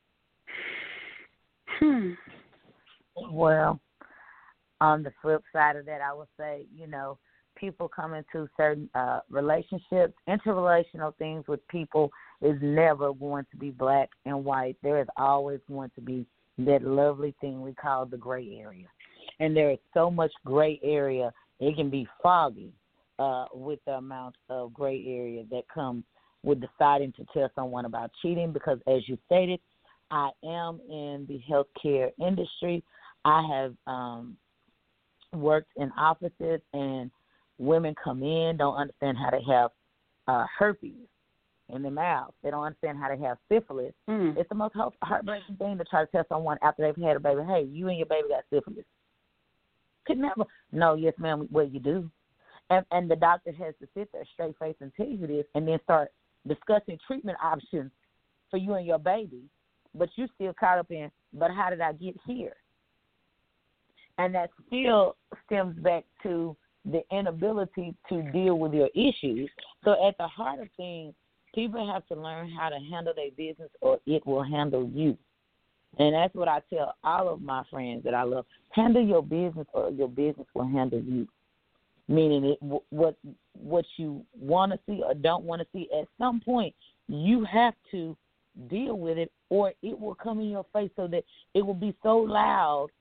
Well, on the flip side of that, I would say, you know, people come into certain relationships, interrelational things with people is never going to be black and white. There is always going to be that lovely thing we call the gray area. And there is so much gray area, it can be foggy with the amount of gray area that comes with deciding to tell someone about cheating, because as you stated, I am in the healthcare industry. I have worked in offices, and women come in, don't understand how to have herpes in their mouth. They don't understand how to have syphilis. It's the most heartbreaking thing to try to tell someone after they've had a baby, hey, you and your baby got syphilis. Could never. No, yes, ma'am, well, you do. And the doctor has to sit there straight face and tell you this, and then start discussing treatment options for you and your baby. But you still caught up in, but how did I get here? And that still stems back to the inability to deal with your issues. So at the heart of things, people have to learn how to handle their business, or it will handle you. And that's what I tell all of my friends that I love. Handle your business, or your business will handle you. Meaning what you want to see or don't want to see, at some point you have to deal with it, or it will come in your face so that it will be so loud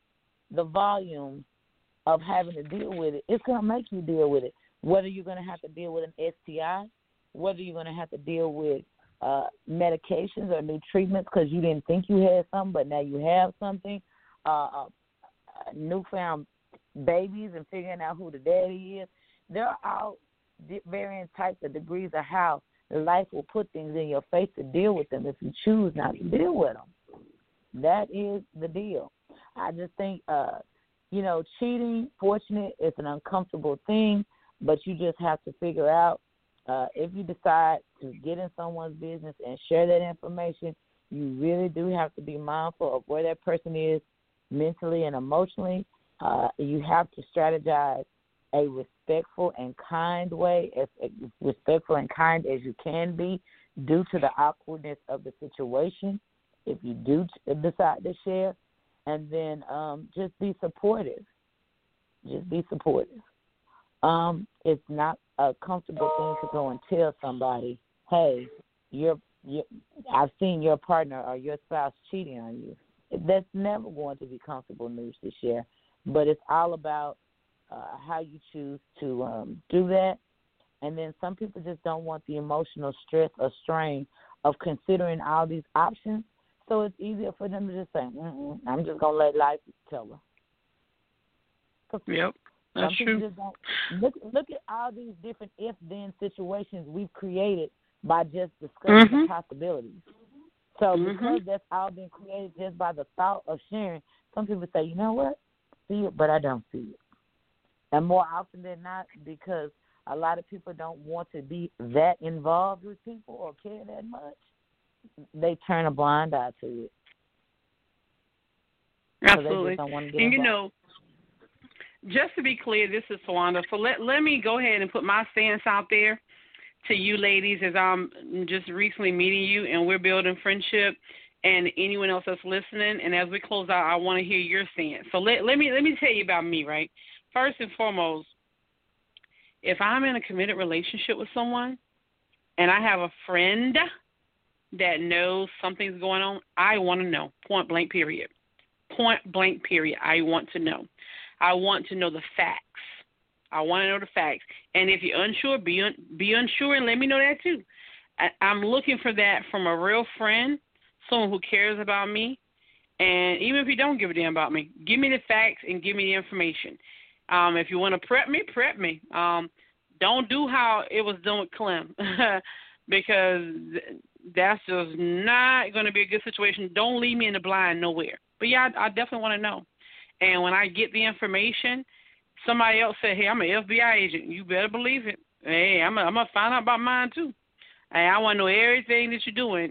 the volume of having to deal with it, it's going to make you deal with it. Whether you're going to have to deal with an STI, whether you're going to have to deal with medications or new treatments because you didn't think you had something, but now you have something, newfound babies and figuring out who the daddy is. There are all varying types of degrees of how life will put things in your face to deal with them if you choose not to deal with them. That is the deal. I just think, cheating, fortunate, is an uncomfortable thing, but you just have to figure out if you decide to get in someone's business and share that information, you really do have to be mindful of where that person is mentally and emotionally. You have to strategize a respectful and kind way, as respectful and kind as you can be, due to the awkwardness of the situation, if you do decide to share. And then just be supportive. Just be supportive. It's not a comfortable thing to go and tell somebody, hey, I've seen your partner or your spouse cheating on you. That's never going to be comfortable news to share. But it's all about how you choose to do that. And then some people just don't want the emotional stress or strain of considering all these options. So it's easier for them to just say, I'm just going to let life tell her. Yep, that's true. Just don't, look at all these different if-then situations we've created by just discussing the possibilities. So because that's all been created just by the thought of sharing, some people say, you know what, see it, but I don't see it. And more often than not, because a lot of people don't want to be that involved with people or care that much, they turn a blind eye to it. Absolutely. So and, just to be clear, this is Tawanda. So let me go ahead and put my stance out there to you ladies as I'm just recently meeting you and we're building friendship, and anyone else that's listening. And as we close out, I want to hear your stance. So let me tell you about me, right? First and foremost, if I'm in a committed relationship with someone and I have a friend that knows something's going on, I want to know, point blank, period. Point blank, period. I want to know. I want to know the facts. I want to know the facts. And if you're unsure, be unsure and let me know that too. I'm looking for that from a real friend, someone who cares about me. And even if you don't give a damn about me, give me the facts and give me the information. If you want to prep me. Don't do how it was done with Clem because that's just not going to be a good situation. Don't leave me in the blind nowhere. But, yeah, I definitely want to know. And when I get the information, somebody else said, hey, I'm an FBI agent. You better believe it. Hey, I'm going to find out about mine too. Hey, I want to know everything that you're doing.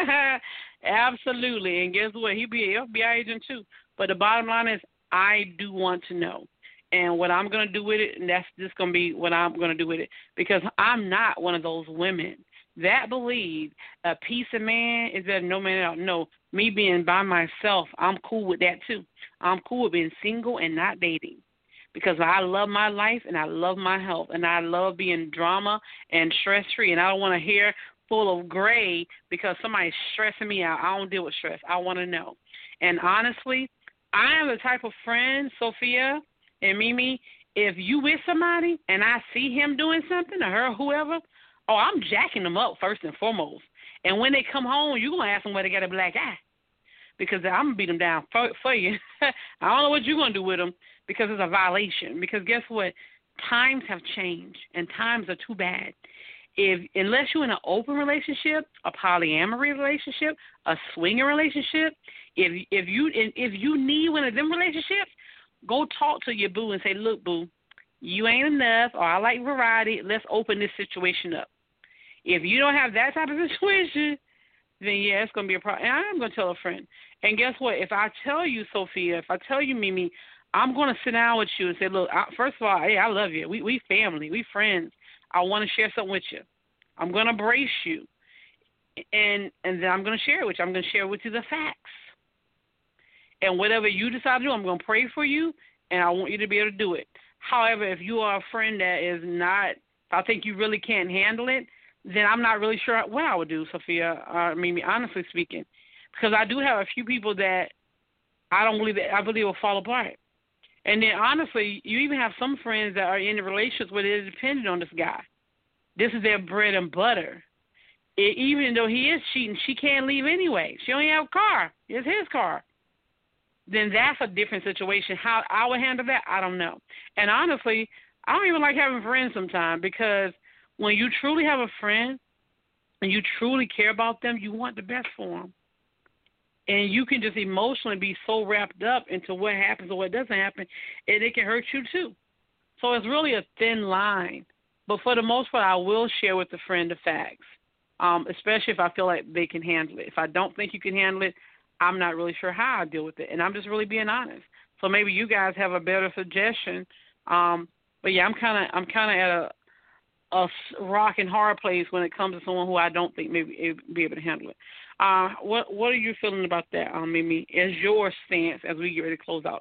Absolutely. And guess what? He'll be an FBI agent too. But the bottom line is I do want to know. And what I'm going to do with it, and that's just going to be what I'm going to do with it, because I'm not one of those women that believe a piece of man is that no man out. No, me being by myself, I'm cool with that too. I'm cool with being single and not dating because I love my life and I love my health and I love being drama and stress-free, and I don't want a hair full of gray because somebody's stressing me out. I don't deal with stress. I want to know. And honestly, I am the type of friend, Sophia and Mimi, if you with somebody and I see him doing something or her, whoever, I'm jacking them up first and foremost. And when they come home, you're going to ask them where they got a black eye because I'm going to beat them down for you. I don't know what you're going to do with them because it's a violation. Because guess what? Times have changed and times are too bad. Unless you're in an open relationship, a polyamory relationship, a swinging relationship, if you need one of them relationships, go talk to your boo and say, look, boo, you ain't enough, or I like variety. Let's open this situation up. If you don't have that type of situation, then, yeah, it's going to be a problem. And I am going to tell a friend. And guess what? If I tell you, Sophia, if I tell you, Mimi, I'm going to sit down with you and say, look, first of all, hey, I love you. We family. We friends. I want to share something with you. I'm going to brace you. And then I'm going to share it with you. I'm going to share with you the facts. And whatever you decide to do, I'm going to pray for you, and I want you to be able to do it. However, if you are a friend that is not, if I think you really can't handle it, then I'm not really sure what I would do, Sophia, Mimi, honestly speaking. Because I do have a few people that I believe will fall apart. And then, honestly, you even have some friends that are in relationships where they're dependent on this guy. This is their bread and butter. Even though he is cheating, she can't leave anyway. She only have a car. It's his car. Then that's a different situation. How I would handle that, I don't know. And honestly, I don't even like having friends sometimes, because when you truly have a friend and you truly care about them, you want the best for them. And you can just emotionally be so wrapped up into what happens or what doesn't happen, and it can hurt you too. So it's really a thin line. But for the most part, I will share with the friend the facts, especially if I feel like they can handle it. If I don't think you can handle it, I'm not really sure how I deal with it, and I'm just really being honest. So maybe you guys have a better suggestion. But yeah, I'm kind of at a rock and hard place when it comes to someone who I don't think maybe be able to handle it. What are you feeling about that, Mimi, as your stance as we get ready to close out?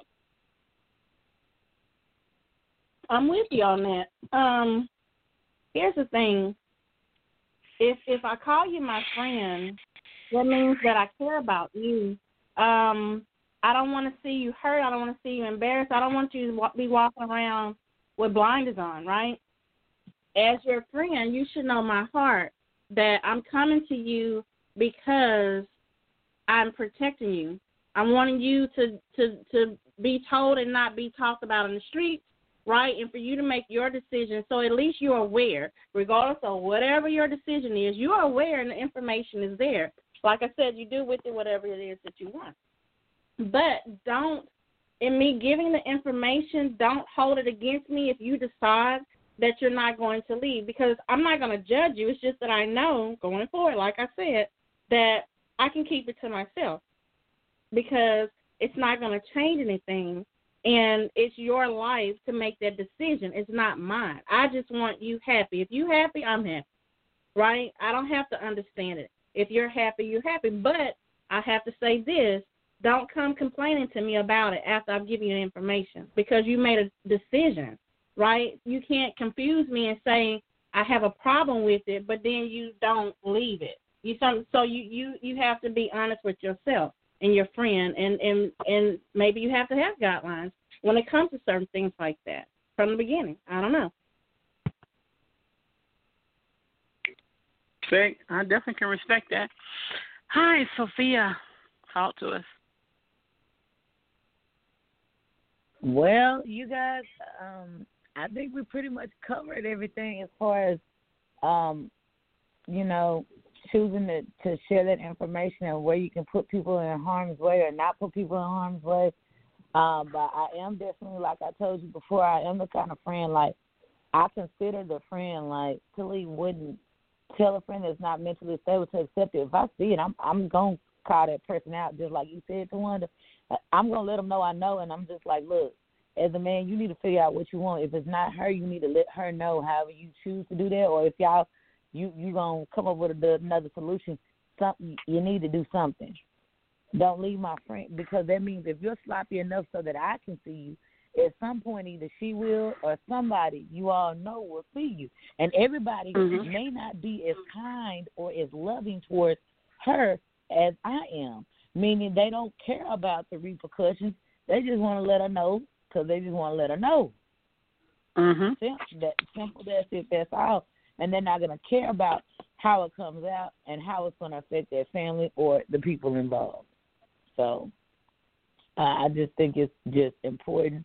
I'm with you on that. Here's the thing. If I call you my friend, that means that I care about you. I don't want to see you hurt. I don't want to see you embarrassed. I don't want you to be walking around with blinders on, right? As your friend, you should know my heart, that I'm coming to you because I'm protecting you. I'm wanting you to be told and not be talked about in the streets, right? And for you to make your decision, so at least you're aware, regardless of whatever your decision is, you are aware and the information is there. Like I said, you do with it whatever it is that you want. But don't, in me giving the information, don't hold it against me if you decide that you're not going to leave, because I'm not going to judge you. It's just that I know going forward, like I said, that I can keep it to myself because it's not going to change anything, and it's your life to make that decision. It's not mine. I just want you happy. If you're happy, I'm happy, right? I don't have to understand it. If you're happy, you're happy. But I have to say this, don't come complaining to me about it after I've given you the information, because you made a decision, right? You can't confuse me and say I have a problem with it, but then you don't leave it. So you have to be honest with yourself and your friend, and maybe you have to have guidelines when it comes to certain things like that from the beginning. I don't know. Okay, I definitely can respect that. Hi, Sophia. Talk to us. Well, you guys, I think we pretty much covered everything as far as, choosing to share that information and where you can put people in harm's way or not put people in harm's way. But I am definitely, like I told you before, I am the kind of friend, like, I consider the friend, like, Tilly wouldn't tell a friend that's not mentally stable to accept it. If I see it, I'm going to call that person out, just like you said, Tawanda. I'm going to let them know I know, and I'm just like, look, as a man, you need to figure out what you want. If it's not her, you need to let her know however you choose to do that. Or if y'all, you going to come up with another solution, you need to do something. Don't leave my friend, because that means if you're sloppy enough so that I can see you, at some point either she will or somebody you all know will see you. And everybody may not be as kind or as loving towards her as I am, meaning they don't care about the repercussions. They just want to let her know because they just want to let her know. Simple, that's it, that's all. And they're not going to care about how it comes out and how it's going to affect their family or the people involved. So I just think it's just important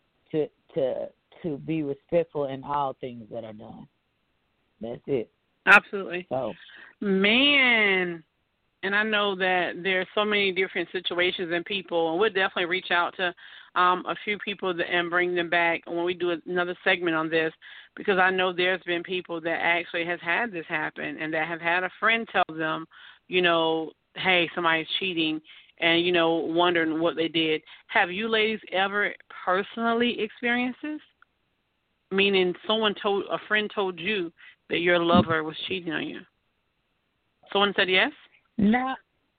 to be respectful in all things that are done. That's it. Absolutely. So, man, and I know that there's so many different situations and people, and we'll definitely reach out to a few people and bring them back when we do another segment on this, because I know there's been people that actually has had this happen and that have had a friend tell them, hey, somebody's cheating, and, wondering what they did. Have you ladies ever personally experienced this? Meaning a friend told you that your lover was cheating on you. Someone said yes? No.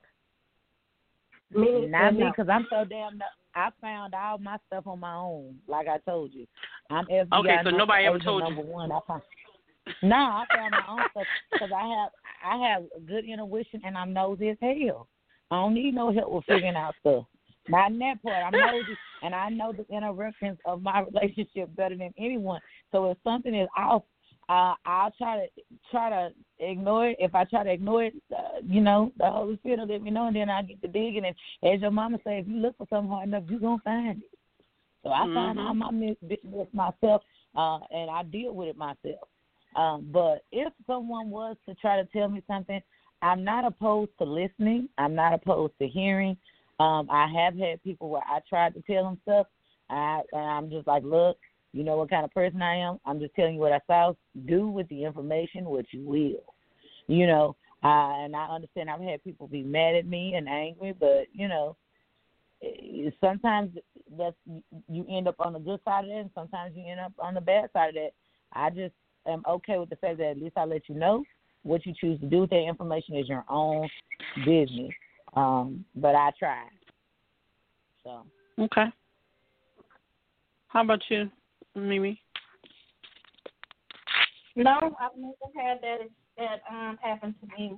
Not me, because I'm so damn... I found all my stuff on my own, like I told you. I'm FBI. Okay, so nobody ever told number you. one. I found my own stuff because I have good intuition and I'm nosy as hell. I don't need no help with figuring out stuff. Not in that part. I'm nosy. and I know the inner workings of my relationship better than anyone. So if something is off, I'll try to ignore it. If I try to ignore it, the Holy Spirit will let me know, and then I get to digging. And as your mama say, if you look for something hard enough, you're gonna find it. So I find all my business myself, and I deal with it myself. But if someone was to try to tell me something, I'm not opposed to listening. I'm not opposed to hearing. I have had people where I tried to tell them stuff, and I'm just like, look, you know what kind of person I am? I'm just telling you what I saw. Do with the information what you will. And I understand I've had people be mad at me and angry, but, sometimes you end up on the good side of that, and sometimes you end up on the bad side of that. I just am okay with the fact that at least I let you know. What you choose to do with that information is your own business. But I tried. So. Okay. How about you, Mimi? No, I've never had that happen to me.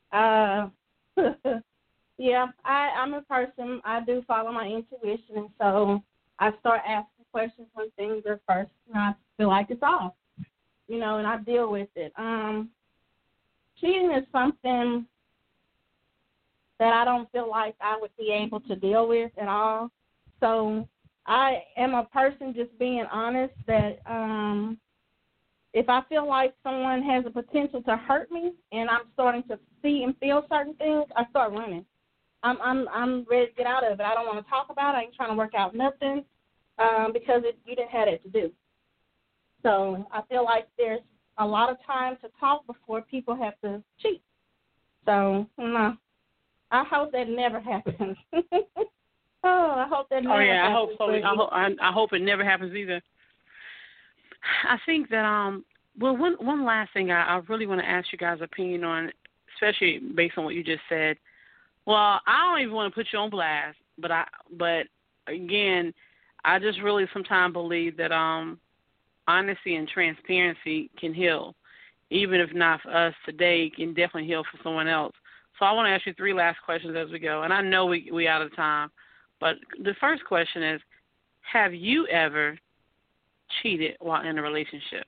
Yeah, I'm a person. I do follow my intuition, and so I start asking questions when things are first, and I feel like it's off, and I deal with it. Cheating is something that I don't feel like I would be able to deal with at all. So I am a person just being honest that if I feel like someone has a potential to hurt me and I'm starting to see and feel certain things, I start running. I'm ready to get out of it. I don't want to talk about it. I ain't trying to work out nothing because you didn't have it to do. So I feel like there's a lot of time to talk before people have to cheat. So, no. I hope that never happens. I hope that never happens. Oh, yeah, I hope so. I hope it never happens either. I think that, one last thing I really want to ask you guys' opinion on, especially based on what you just said. Well, I don't even want to put you on blast, but again, I just really sometimes believe that honesty and transparency can heal. Even if not for us today, it can definitely heal for someone else. So I want to ask you 3 last questions as we go. And I know we out of time. But the first question is, have you ever cheated while in a relationship?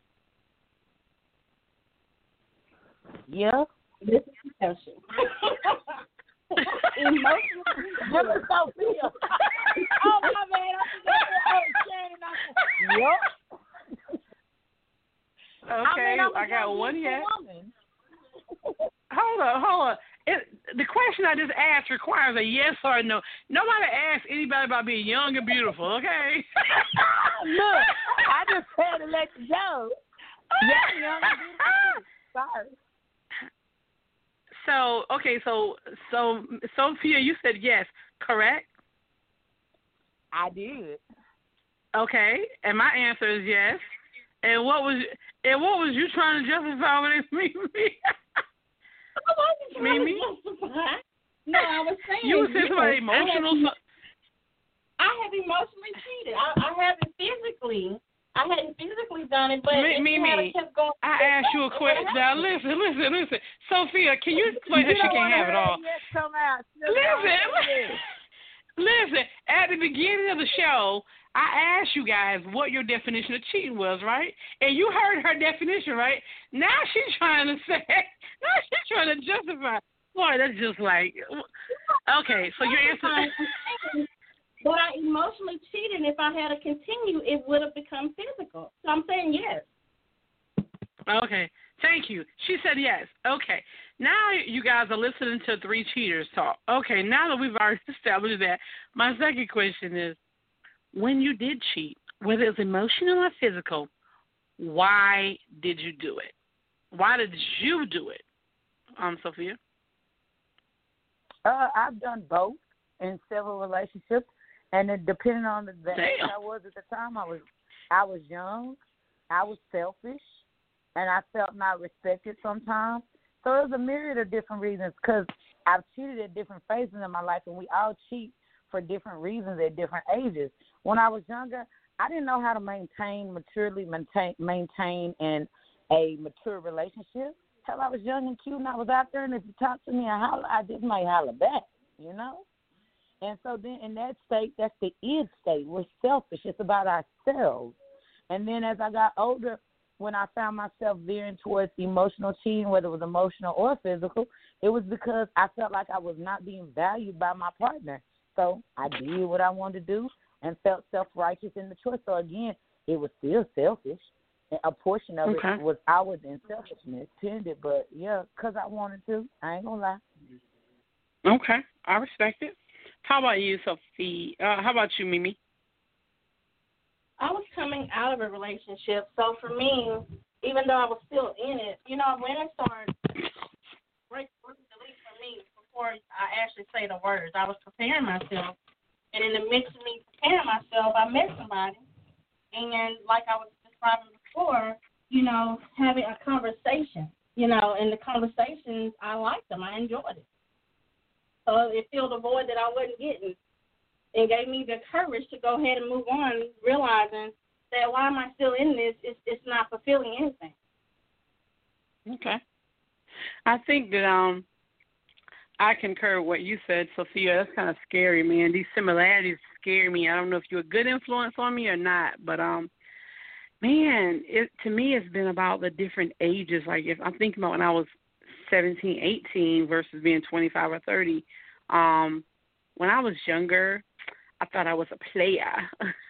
Yeah. This is special. Emotional. Sophia. Oh, my man. Yep. Okay, I got one yet. Hold on. The question I just asked requires a yes or a no. Nobody asks anybody about being young and beautiful, okay? Look, I just had to let you know. Young and beautiful. Sorry. So Sophia, you said yes, correct? I did. Okay, and my answer is yes. And what was you trying to justify with this, Mimi? I wasn't trying to justify. No, I was saying. You were saying somebody emotional. I have emotionally cheated. I haven't physically. I hadn't physically done it, but Mimi, kept going. I asked you a question. Now listen. Sophia, can you explain that she can't have it all? Listen. At the beginning of the show, I asked you guys what your definition of cheating was, right? And you heard her definition, right? Now she's trying to justify. Boy, that's just like, okay, so your answer. But I emotionally cheated, and if I had to continue, it would have become physical. So I'm saying yes. Okay, thank you. She said yes. Okay, now you guys are listening to 3 cheaters talk. Okay, now that we've already established that, my second question is, when you did cheat, whether it's emotional or physical, why did you do it? Why did you do it, Sophia? I've done both in several relationships, and it depending on the age I was at the time, I was young, I was selfish, and I felt not respected sometimes. So there's a myriad of different reasons because I've cheated at different phases in my life, and we all cheat for different reasons at different ages. When I was younger, I didn't know how to maintain in a mature relationship. Hell, I was young and cute, and I was out there, and if you talk to me, I just might holler back, you know? And so then in that state, that's the id state. We're selfish. It's about ourselves. And then as I got older, when I found myself veering towards emotional cheating, whether it was emotional or physical, it was because I felt like I was not being valued by my partner. So I did what I wanted to do and felt self-righteous in the choice. So, again, it was still selfish. A portion of it was ours in selfishness, tended, but, yeah, because I wanted to. I ain't going to lie. Okay. I respect it. How about you, Sophie? How about you, Mimi? I was coming out of a relationship, so for me, even though I was still in it, when it started breaking the leak for me before I actually say the words, I was preparing myself, and in the midst of me preparing myself, I met somebody, and like I was describing before, having a conversation, and the conversations, I liked them, I enjoyed it. So it filled a void that I wasn't getting. And gave me the courage to go ahead and move on, realizing that why am I still in this? It's not fulfilling anything. Okay. I think that I concur with what you said, Sophia. That's kind of scary, man. These similarities scare me. I don't know if you're a good influence on me or not, but man, to me it's been about the different ages. Like if I'm thinking about when I was 17, 18 versus being 25 or 30, when I was younger, I thought I was a player.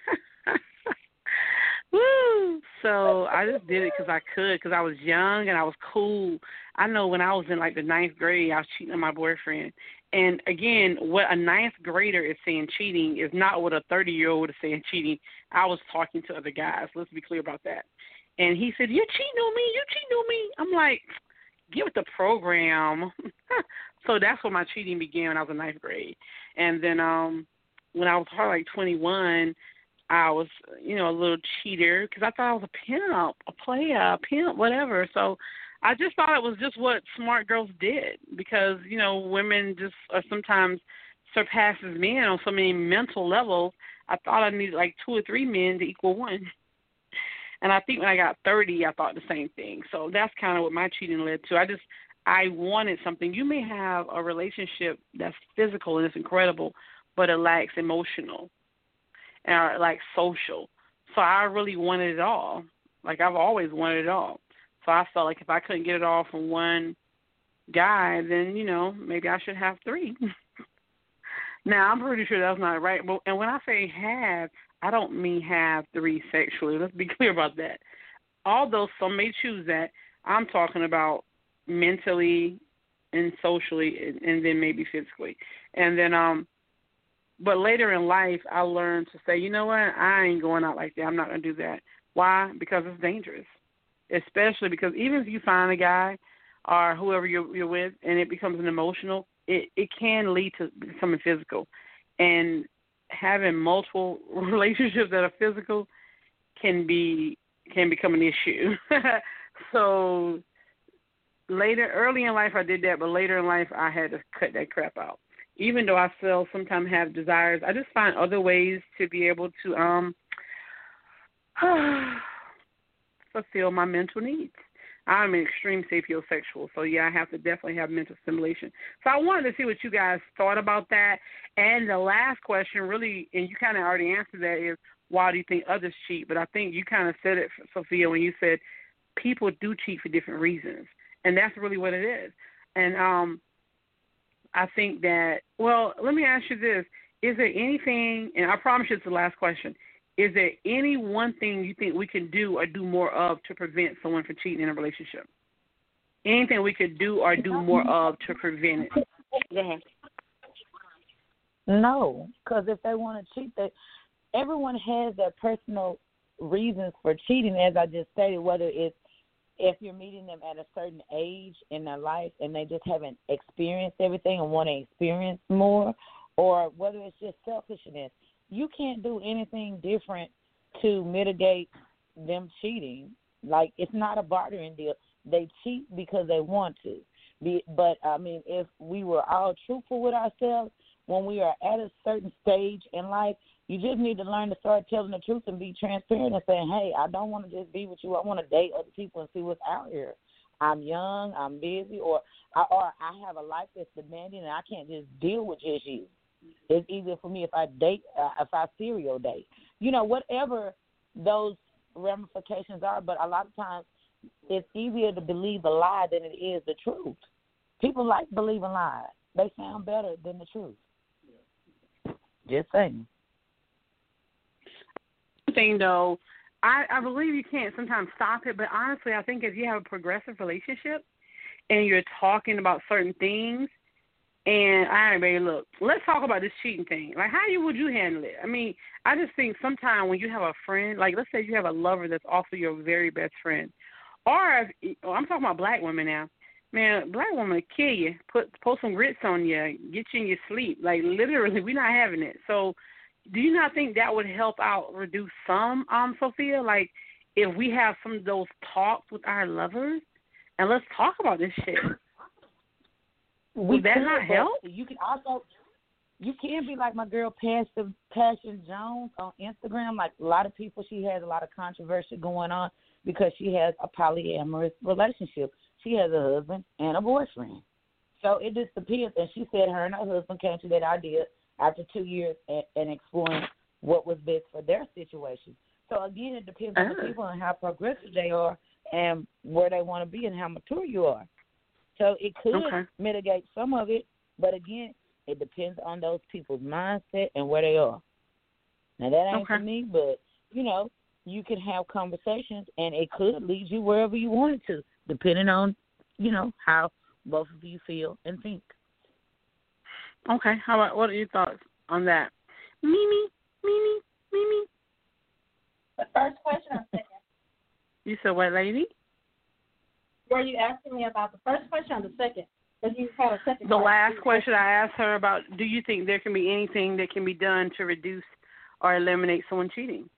Woo! So I just did it because I could, because I was young and I was cool. I know when I was in like the 9th grade, I was cheating on my boyfriend. And again, what a 9th grader is saying cheating is not what a 30-year-old is saying cheating. I was talking to other guys. Let's be clear about that. And he said, "You're cheating on me. You're cheating on me." I'm like, get with the program. So that's when my cheating began when I was in 9th grade. And then when I was probably like 21, I was, a little cheater because I thought I was a pimp, a player, a pimp, whatever. So I just thought it was just what smart girls did because, women just are sometimes surpasses men on so many mental levels. I thought I needed like 2 or 3 men to equal one. And I think when I got 30, I thought the same thing. So that's kind of what my cheating led to. I wanted something. You may have a relationship that's physical and it's incredible, but it lacks emotional or it lacks social. So I really wanted it all. Like I've always wanted it all. So I felt like if I couldn't get it all from one guy, then, maybe I should have 3. Now, I'm pretty sure that's not right. And when I say have, I don't mean have 3 sexually. Let's be clear about that. Although some may choose that, I'm talking about mentally and socially and then maybe physically. And then, but later in life, I learned to say, you know what, I ain't going out like that. I'm not going to do that. Why? Because it's dangerous. Especially because even if you find a guy or whoever you're with and it becomes an emotional, it can lead to becoming physical. And having multiple relationships that are physical can become an issue. So early in life I did that, but later in life I had to cut that crap out. Even though I still sometimes have desires, I just find other ways to be able to fulfill my mental needs. I'm an extreme sapiosexual, so yeah, I have to definitely have mental stimulation. So I wanted to see what you guys thought about that. And the last question, really, and you kind of already answered that, is why do you think others cheat? But I think you kind of said it, Sophia, when you said people do cheat for different reasons, and that's really what it is. And I think that, well, let me ask you this. Is there anything, and I promise you it's the last question, is there any one thing you think we can do or do more of to prevent someone from cheating in a relationship? Anything we could do or do more of to prevent it? Go ahead. No, because if they want to cheat, everyone has their personal reasons for cheating, as I just stated, whether it's if you're meeting them at a certain age in their life and they just haven't experienced everything and want to experience more, or whether it's just selfishness. You can't do anything different to mitigate them cheating. Like, it's not a bartering deal. They cheat because they want to. But, I mean, if we were all truthful with ourselves, when we are at a certain stage in life, you just need to learn to start telling the truth and be transparent and saying, hey, I don't want to just be with you. I want to date other people and see what's out here. I'm young, I'm busy, or I have a life that's demanding, and I can't just deal with just you. It's easier for me if I serial date. Whatever those ramifications are, but a lot of times it's easier to believe a lie than it is the truth. People like believing lies. They sound better than the truth. Just saying. Thing though, I believe you can't sometimes stop it, but honestly, I think if you have a progressive relationship and you're talking about certain things, and all right, baby, look, let's talk about this cheating thing. Like, would you handle it? I mean, I just think sometimes when you have a friend, like let's say you have a lover that's also your very best friend, or I'm talking about black women now. Man, black women kill you, put some grits on you, get you in your sleep. Like literally, we're not having it. So, do you not think that would help out reduce some, Sophia? Like, if we have some of those talks with our lovers, and let's talk about this shit. Would that not help? You can be like my girl Passion Jones on Instagram. Like a lot of people, she has a lot of controversy going on because she has a polyamorous relationship. She has a husband and a boyfriend. So it just depends. And she said her and her husband came to that idea after 2 years and exploring what was best for their situation. So, again, it depends on the people and how progressive they are and where they want to be and how mature you are. So it could mitigate some of it, but, again, it depends on those people's mindset and where they are. Now, that ain't for me, but, you can have conversations, and it could lead you wherever you want it to, depending on, how both of you feel and think. Okay. What are your thoughts on that? Mimi. The first question or second? You said what, lady? Were you asking me about the first question or the second? Because you had a second. The last question I asked her about, do you think there can be anything that can be done to reduce or eliminate someone cheating?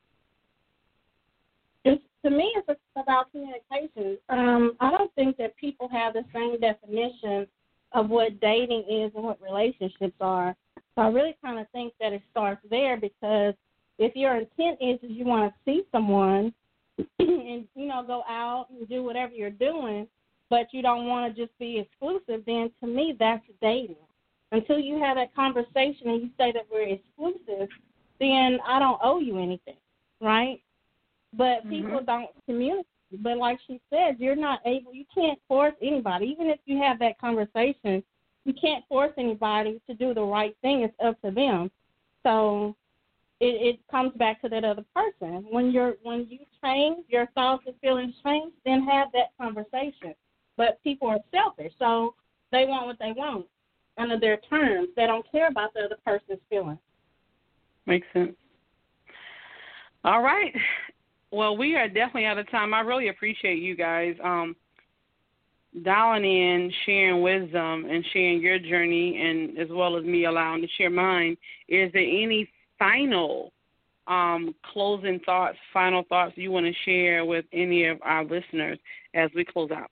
To me, it's about communication. I don't think that people have the same definition of what dating is and what relationships are. So I really kind of think that it starts there, because if your intent is you want to see someone and, go out and do whatever you're doing, but you don't want to just be exclusive, then to me that's dating. Until you have that conversation and you say that we're exclusive, then I don't owe you anything, right? But people don't communicate. But like she said, you can't force anybody. Even if you have that conversation, you can't force anybody to do the right thing. It's up to them. So it comes back to that other person. When you change, your thoughts and feelings change, then have that conversation. But people are selfish, so they want what they want under their terms. They don't care about the other person's feelings. Makes sense. All right. Well, we are definitely out of time. I really appreciate you guys dialing in, sharing wisdom, and sharing your journey, and as well as me allowing to share mine. Is there any final closing thoughts, final thoughts you want to share with any of our listeners as we close out?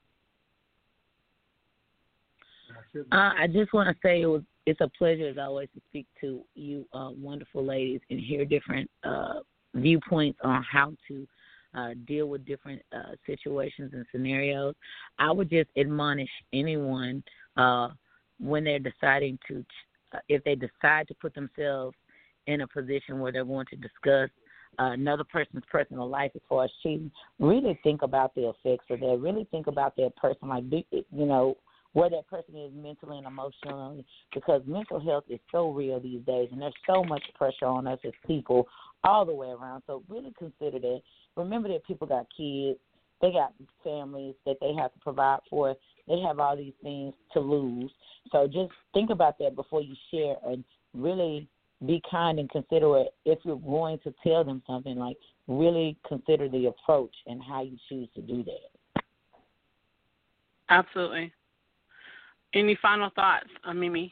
I just want to say it's a pleasure, as always, to speak to you wonderful ladies and hear different viewpoints on how to deal with different situations and scenarios. I would just admonish anyone when they're deciding to, if they decide to put themselves in a position where they're going to discuss another person's personal life as far as cheating, really think about the effects of that. Really think about that person, like, where that person is mentally and emotionally, because mental health is so real these days, and there's so much pressure on us as people all the way around. So really consider that. Remember that people got kids, they got families that they have to provide for. They have all these things to lose. So just think about that before you share, and really be kind and considerate. If you're going to tell them something, like, really consider the approach and how you choose to do that. Absolutely. Any final thoughts, Mimi?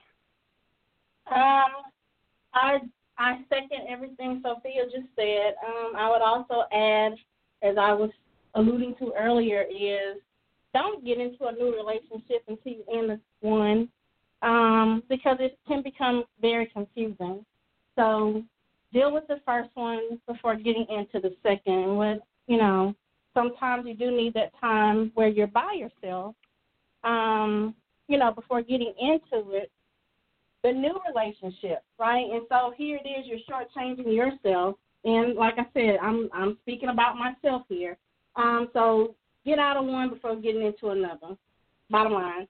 I second everything Sophia just said. I would also add, as I was alluding to earlier, is don't get into a new relationship until you end one, because it can become very confusing. So deal with the first one before getting into the second. Sometimes you do need that time where you're by yourself, before getting into it. the new relationship, right? And so here it is, you're shortchanging yourself. And like I said, I'm speaking about myself here. So get out of one before getting into another. Bottom line.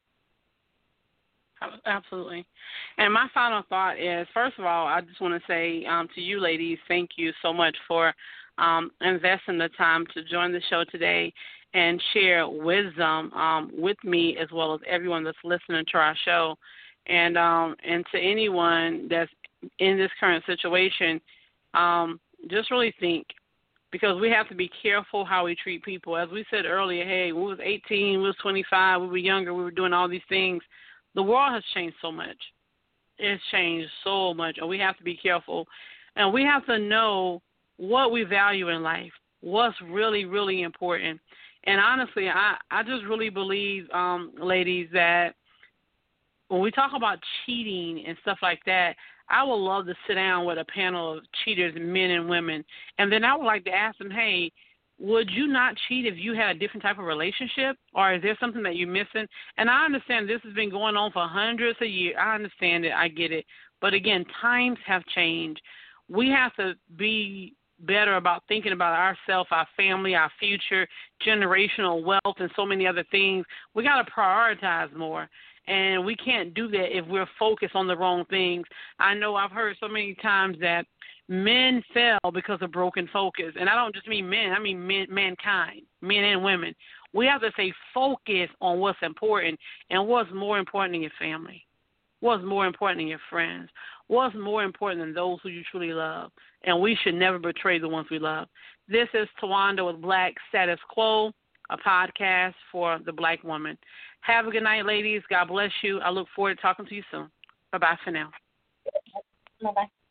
Absolutely. And my final thought is, first of all, I just want to say to you ladies, thank you so much for investing the time to join the show today and share wisdom with me as well as everyone that's listening to our show. And to anyone that's in this current situation, just really think, because we have to be careful how we treat people. As we said earlier, hey, we was 18, we was 25, we were younger, we were doing all these things. The world has changed so much. It's changed so much, and we have to be careful. And we have to know what we value in life, what's really, really important. And honestly, I just really believe, ladies, that when we talk about cheating and stuff like that, I would love to sit down with a panel of cheaters, men and women, and then I would like to ask them, hey, would you not cheat if you had a different type of relationship, or is there something that you're missing? And I understand this has been going on for hundreds of years. I understand it. I get it. But, again, times have changed. We have to be better about thinking about ourselves, our family, our future, generational wealth, and so many other things. We got to prioritize more. And we can't do that if we're focused on the wrong things. I know I've heard so many times that men fell because of broken focus. And I don't just mean men. I mean mankind, men and women. We have to stay focused on what's important and what's more important in your family, what's more important in your friends, what's more important than those who you truly love. And we should never betray the ones we love. This is Tawanda with Black Status Quo, a podcast for the Black woman. Have a good night, ladies. God bless you. I look forward to talking to you soon. Bye-bye for now. Bye-bye.